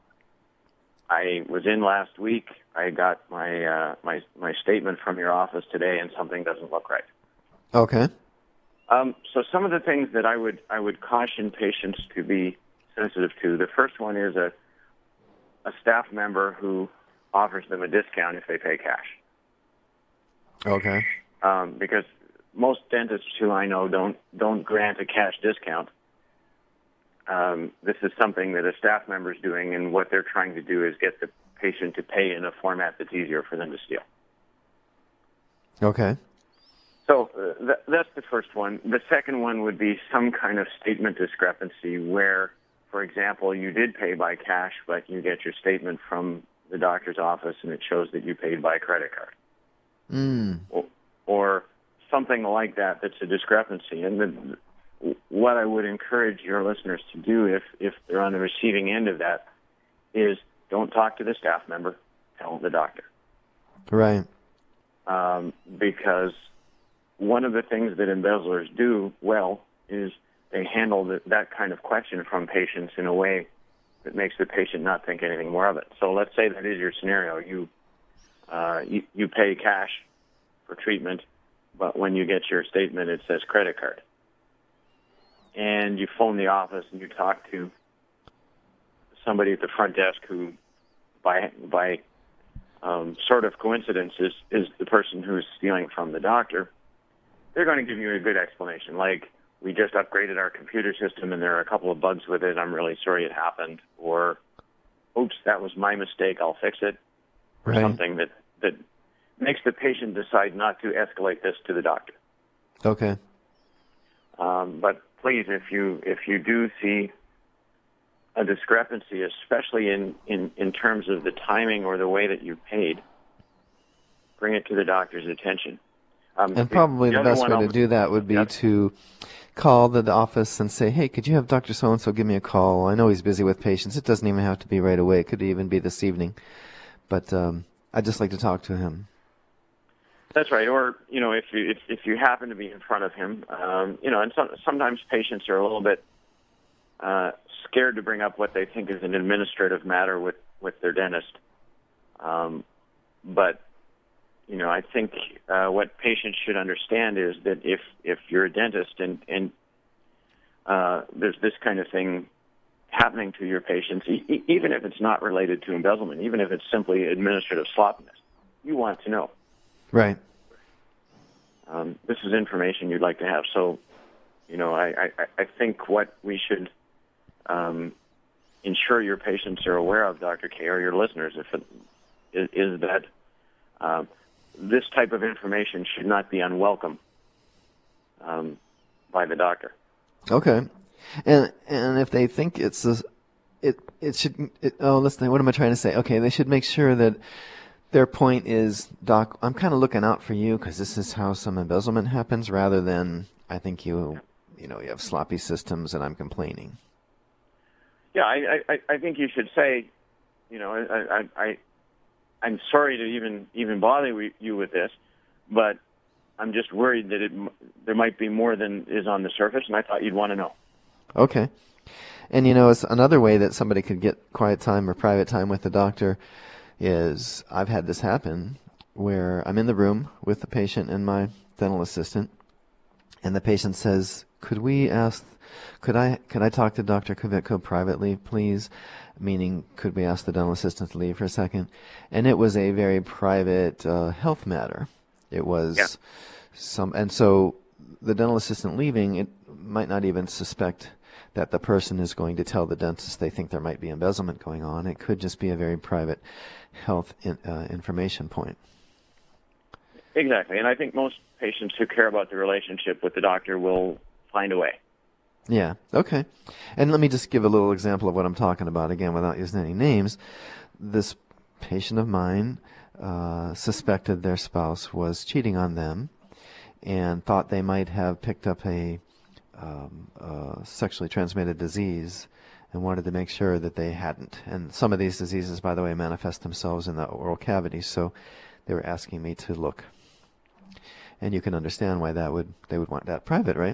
I was in last week, I got my uh, my my statement from your office today, and something doesn't look right. Okay. Um, so some of the things that I would I would caution patients to be sensitive to. The first one is a a staff member who offers them a discount if they pay cash. Okay. Um, because most dentists who I know don't don't grant a cash discount. Um, this is something that a staff member is doing, and what they're trying to do is get the patient to pay in a format that's easier for them to steal. Okay. So uh, th- that's the first one. The second one would be some kind of statement discrepancy where, for example, you did pay by cash, but you get your statement from the doctor's office and it shows that you paid by credit card. Mm. Or, or something like that that's a discrepancy. And the, what I would encourage your listeners to do if, if they're on the receiving end of that is don't talk to the staff member, tell the doctor. Right. Um, because one of the things that embezzlers do well is they handle the, that kind of question from patients in a way that makes the patient not think anything more of it. So let's say that is your scenario. You, uh, you, you pay cash for treatment, but when you get your statement, it says credit card. And you phone the office and you talk to somebody at the front desk who, by by um, sort of coincidence, is, is the person who's stealing from the doctor. They're going to give you a good explanation, like, we just upgraded our computer system and there are a couple of bugs with it. I'm really sorry it happened. Or, oops, that was my mistake. I'll fix it. Or Right. something that, that makes the patient decide not to escalate this to the doctor. Okay. Um, but please, if you if you do see a discrepancy, especially in, in, in terms of the timing or the way that you paid, bring it to the doctor's attention. Um, And probably the other best one way to almost- do that would be to call the, the office and say, hey, could you have Doctor So-and-so give me a call? I know he's busy with patients. It doesn't even have to be right away. It could even be this evening. But um, I'd just like to talk to him. That's right. Or, you know, if you if, if you happen to be in front of him, um, you know, and some, sometimes patients are a little bit uh, scared to bring up what they think is an administrative matter with, with their dentist. Um, but, you know, I think uh, what patients should understand is that if, if you're a dentist and, and uh, there's this kind of thing happening to your patients, e- even if it's not related to embezzlement, even if it's simply administrative sloppiness, you want to know. Right. Um, this is information you'd like to have. So, you know, I, I, I think what we should um, ensure your patients are aware of, Doctor K, or your listeners, if it, is, is that um, this type of information should not be unwelcome um, by the doctor. Okay. And and if they think it's a, it it should. It, oh, listen. What am I trying to say? Okay, they should make sure that their point is, Doc, I'm kind of looking out for you because this is how some embezzlement happens, rather than I think you, you know, you have sloppy systems and I'm complaining. Yeah, I, I, I think you should say, you know, I, I, I, I'm sorry to even even bother you with this, but I'm just worried that it there might be more than is on the surface, and I thought you'd want to know. Okay. And, you know, it's another way that somebody could get quiet time or private time with the doctor is I've had this happen where I'm in the room with the patient and my dental assistant, and the patient says, could we ask, could I could I talk to Doctor Kvitko privately, please? Meaning, could we ask the dental assistant to leave for a second? And it was a very private uh, health matter. It was yeah. some, and so the dental assistant leaving, it might not even suspect that the person is going to tell the dentist they think there might be embezzlement going on. It could just be a very private health in, uh, information point. Exactly, and I think most patients who care about the relationship with the doctor will find a way. Yeah, okay. And let me just give a little example of what I'm talking about, again, without using any names. This patient of mine uh, suspected their spouse was cheating on them and thought they might have picked up a um, uh, sexually transmitted disease and wanted to make sure that they hadn't. And some of these diseases, by the way, manifest themselves in the oral cavity, so they were asking me to look. And you can understand why that would they would want that private, right?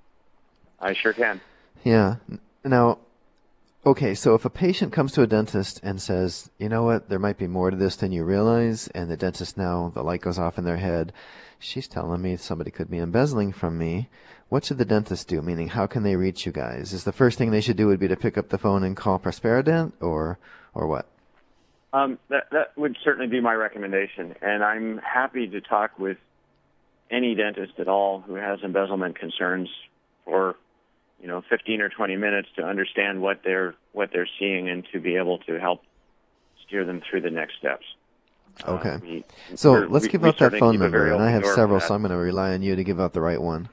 I sure can. Yeah. Now, okay, so if a patient comes to a dentist and says, you know what, there might be more to this than you realize, and the dentist now, the light goes off in their head, she's telling me somebody could be embezzling from me, what should the dentist do? Meaning, how can they reach you guys? Is the first thing they should do would be to pick up the phone and call Prosperident, or or what? Um, that, that would certainly be my recommendation, and I'm happy to talk with any dentist at all who has embezzlement concerns for, you know, fifteen or twenty minutes to understand what they're what they're seeing and to be able to help steer them through the next steps. Okay. Uh, we, so we're- let's we- give we out that certainly phone keep a number, very and I open have door for several, that. so I'm going to rely on you to give out the right one.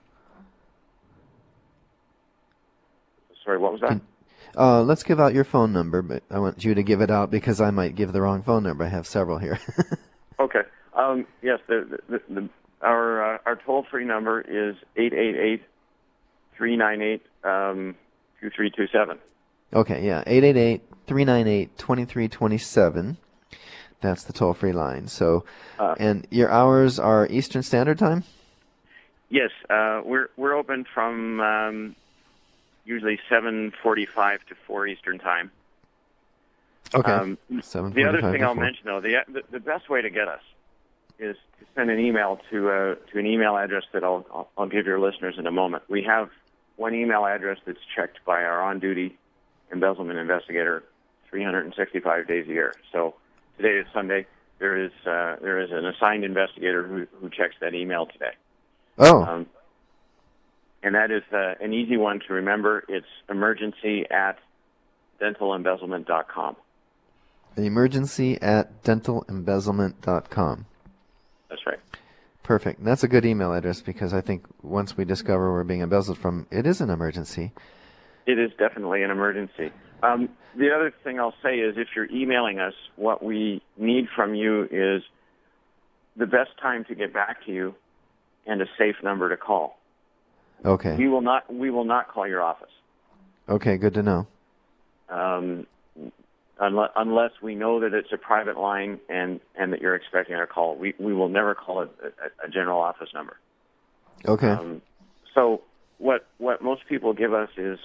Sorry, what was that? Uh, let's give out your phone number, but I want you to give it out because I might give the wrong phone number. I have several here. Okay. Um, yes, the, the, the, our uh, our toll free number is eight eight eight, three nine eight, two three two seven. Okay, yeah, eight eight eight, three nine eight, two three two seven. That's the toll-free line. So, Uh, and your hours are Eastern Standard Time? Yes, uh, we're we're open from um, usually seven forty-five to four Eastern time. Okay. Um, seven the other forty-five thing to I'll four. mention, though, the, the the best way to get us is to send an email to uh, to an email address that I'll, I'll I'll give your listeners in a moment. We have one email address that's checked by our on-duty embezzlement investigator three hundred sixty-five days a year. So today is Sunday. There is uh, there is an assigned investigator who who checks that email today. Oh. Um, and that is uh, an easy one to remember. It's emergency at dental embezzlement dot com. Emergency at dental embezzlement dot com. That's right. Perfect. That's a good email address because I think once we discover we're being embezzled from, it is an emergency. It is definitely an emergency. Um, the other thing I'll say is if you're emailing us, what we need from you is the best time to get back to you and a safe number to call. Okay. We will not we will not call your office Okay, good to know. um, unless, unless we know that it's a private line and, and that you're expecting our call. We we will never call it a, a general office number. Okay. Um, so what what most people give us is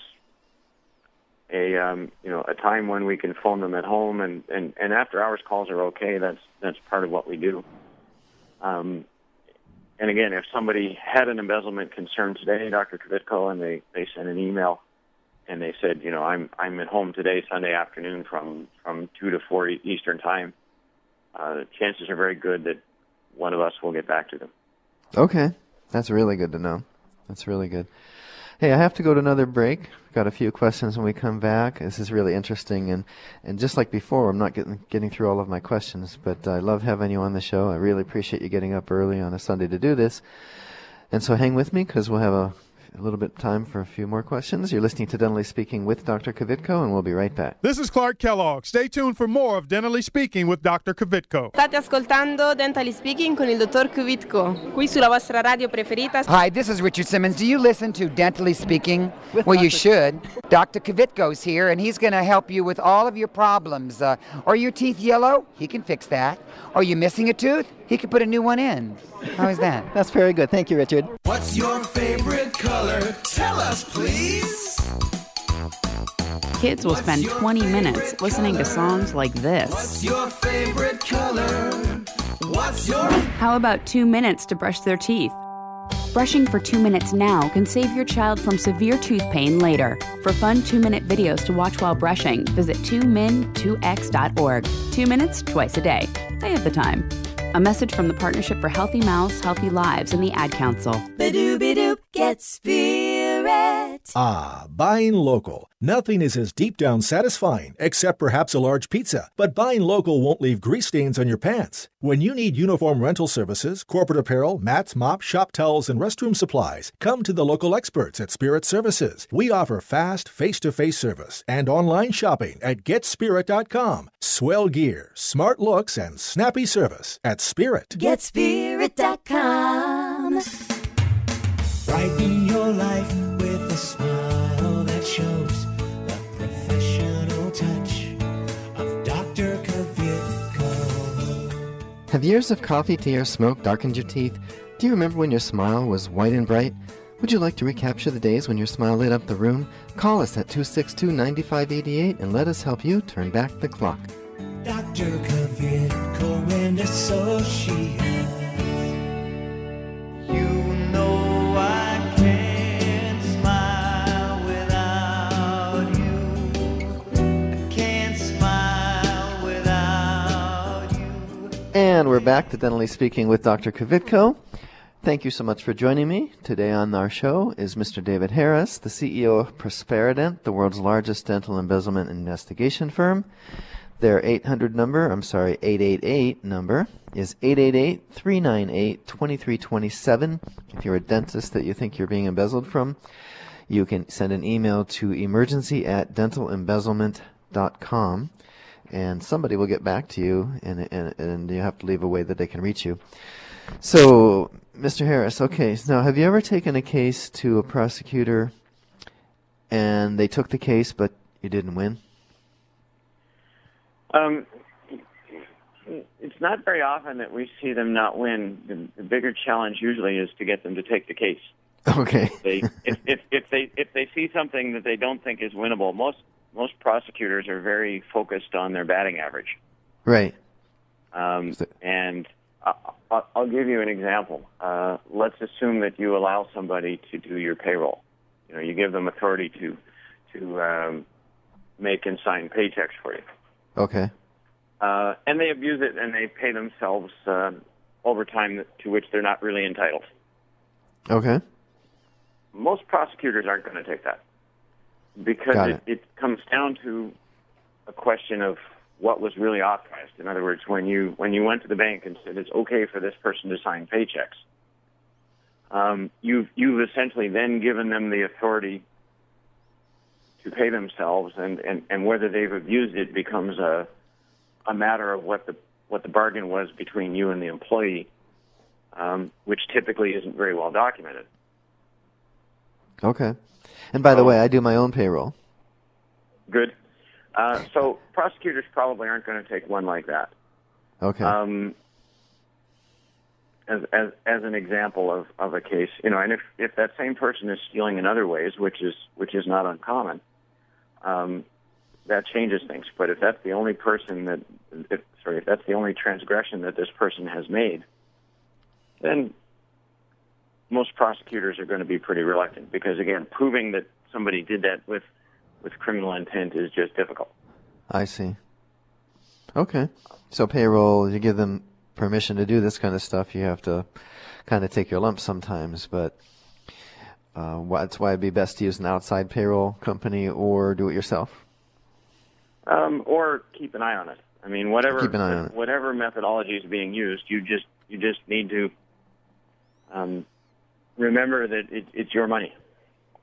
a um, you know a time when we can phone them at home, and, and, and after hours calls are okay. That's that's part of what we do. Um, and again, if somebody had an embezzlement concern today, Doctor Kvitko, and they, they sent an email and they said, you know, I'm I'm at home today, Sunday afternoon, from, from two to four Eastern time. Uh, chances are very good that one of us will get back to them. Okay. That's really good to know. That's really good. Hey, I have to go to another break. Got a few questions when we come back. This is really interesting, and, and just like before, I'm not getting getting through all of my questions, but I love having you on the show. I really appreciate you getting up early on a Sunday to do this. And so hang with me because we'll have a a little bit of time for a few more questions. You're listening to Dentally Speaking with Doctor Kvitko, and we'll be right back. This is Clark Kellogg. Stay tuned for more of Dentally Speaking with Doctor Kvitko. State ascoltando Dentally Speaking con il dottor Kvitko, qui sulla vostra radio preferita. Hi, this is Richard Simmons. Do you listen to Dentally Speaking? Well, you should. Doctor Kvitko's here, and he's going to help you with all of your problems. Uh, are your teeth yellow? He can fix that. Are you missing a tooth? He can put a new one in. How is that? That's very good. Thank you, Richard. What's your favorite color? Tell us, please. Kids will spend twenty minutes listening to songs like this. What's your favorite color? What's your... How about two minutes to brush their teeth? Brushing for two minutes now can save your child from severe tooth pain later. For fun two-minute videos to watch while brushing, visit two min two x dot org. Two minutes, twice a day. They have the time. A message from the Partnership for Healthy Mouths, Healthy Lives, and the Ad Council. Ba-doop-a-doop, get Spirit. Ah, buying local. Nothing is as deep down satisfying, except perhaps a large pizza. But buying local won't leave grease stains on your pants. When you need uniform rental services, corporate apparel, mats, mops, shop towels, and restroom supplies, come to the local experts at Spirit Services. We offer fast, face-to-face service and online shopping at get spirit dot com. Swell gear, smart looks, and snappy service at Spirit. get spirit dot com. Brighten your life with a smile that shows the professional touch of Doctor Kvitko. Have years of coffee, tea, or smoke darkened your teeth? Do you remember when your smile was white and bright? Would you like to recapture the days when your smile lit up the room? Call us at two six two, nine five eight eight and let us help you turn back the clock. Doctor Kvitko and Associates. You know I can't smile without you. I can't smile without you. And we're back to Dentally Speaking with Doctor Kvitko. Thank you so much for joining me. Today on our show is Mister David Harris, the C E O of Prosperident, the world's largest dental embezzlement investigation firm. Their eight hundred number, I'm sorry, eight eight eight number is eight eight eight, three nine eight, two three two seven. If you're a dentist that you think you're being embezzled from, you can send an email to emergency at dental embezzlement dot com, and somebody will get back to you, and, and, and you have to leave a way that they can reach you. So, Mister Harris, okay, now have you ever taken a case to a prosecutor and they took the case but you didn't win? Um, it's not very often that we see them not win. The, the bigger challenge usually is to get them to take the case. Okay. they, if, if, if they if they see something that they don't think is winnable, most most prosecutors are very focused on their batting average. Right. Um, and I'll, I'll give you an example. Uh, let's assume that you allow somebody to do your payroll. You know, you give them authority to to um, make and sign paychecks for you. Okay. Uh, and they abuse it, and they pay themselves uh, overtime to which they're not really entitled. Okay. Most prosecutors aren't going to take that because Got it, it comes down to a question of what was really authorized. In other words, when you when you went to the bank and said it's okay for this person to sign paychecks, um, you've you've essentially then given them the authority to pay themselves, and, and, and whether they've abused it becomes a a matter of what the what the bargain was between you and the employee, um, which typically isn't very well documented. Okay. And by the way, I do my own payroll. Good. Uh, so prosecutors probably aren't going to take one like that. Okay. Um, as, as as an example of, of a case, you know, and if, if that same person is stealing in other ways, which is which is not uncommon, um, that changes things. But if that's the only person that, if, sorry, if that's the only transgression that this person has made, then most prosecutors are going to be pretty reluctant because, again, proving that somebody did that with with criminal intent is just difficult. I see. Okay. So payroll, you give them permission to do this kind of stuff, you have to kind of take your lumps sometimes, but uh, that's why it'd be best to use an outside payroll company or do it yourself. Um, or keep an eye on it. I mean, whatever Keep an eye on it. whatever methodology is being used, you just you just need to um, remember that it, it's your money.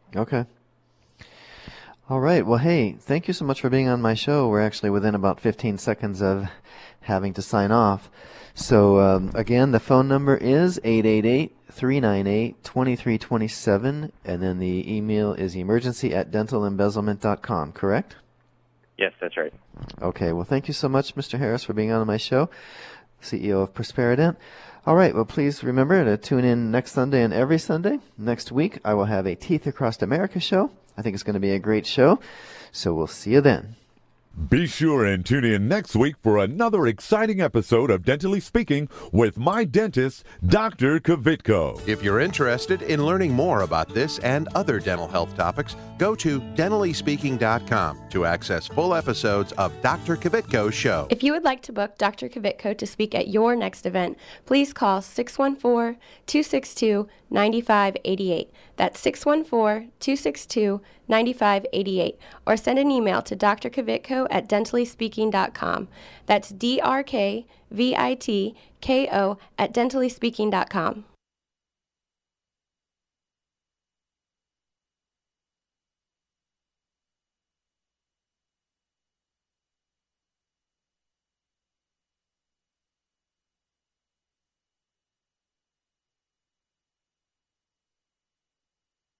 Okay. All right. Well, hey, thank you so much for being on my show. We're actually within about fifteen seconds of having to sign off. So, um, again, the phone number is eight eight eight, three nine eight, two three two seven, and then the email is emergency at dental embezzlement dot com, correct? Yes, that's right. Okay. Well, thank you so much, Mister Harris, for being on my show, C E O of Prosperident. All right. Well, please remember to tune in next Sunday and every Sunday. Next week, I will have a Teeth Across America show. I think it's going to be a great show, so we'll see you then. Be sure and tune in next week for another exciting episode of Dentally Speaking with my dentist, Doctor Kvitko. If you're interested in learning more about this and other dental health topics, go to dentally speaking dot com to access full episodes of Doctor Kvitko's show. If you would like to book Doctor Kvitko to speak at your next event, please call six one four, two six two, nine five eight eight. That's six one four, two six two, nine five eight eight. Or send an email to d r kvitko at dentally speaking dot com. That's D R K V I T K O at dentally speaking dot com.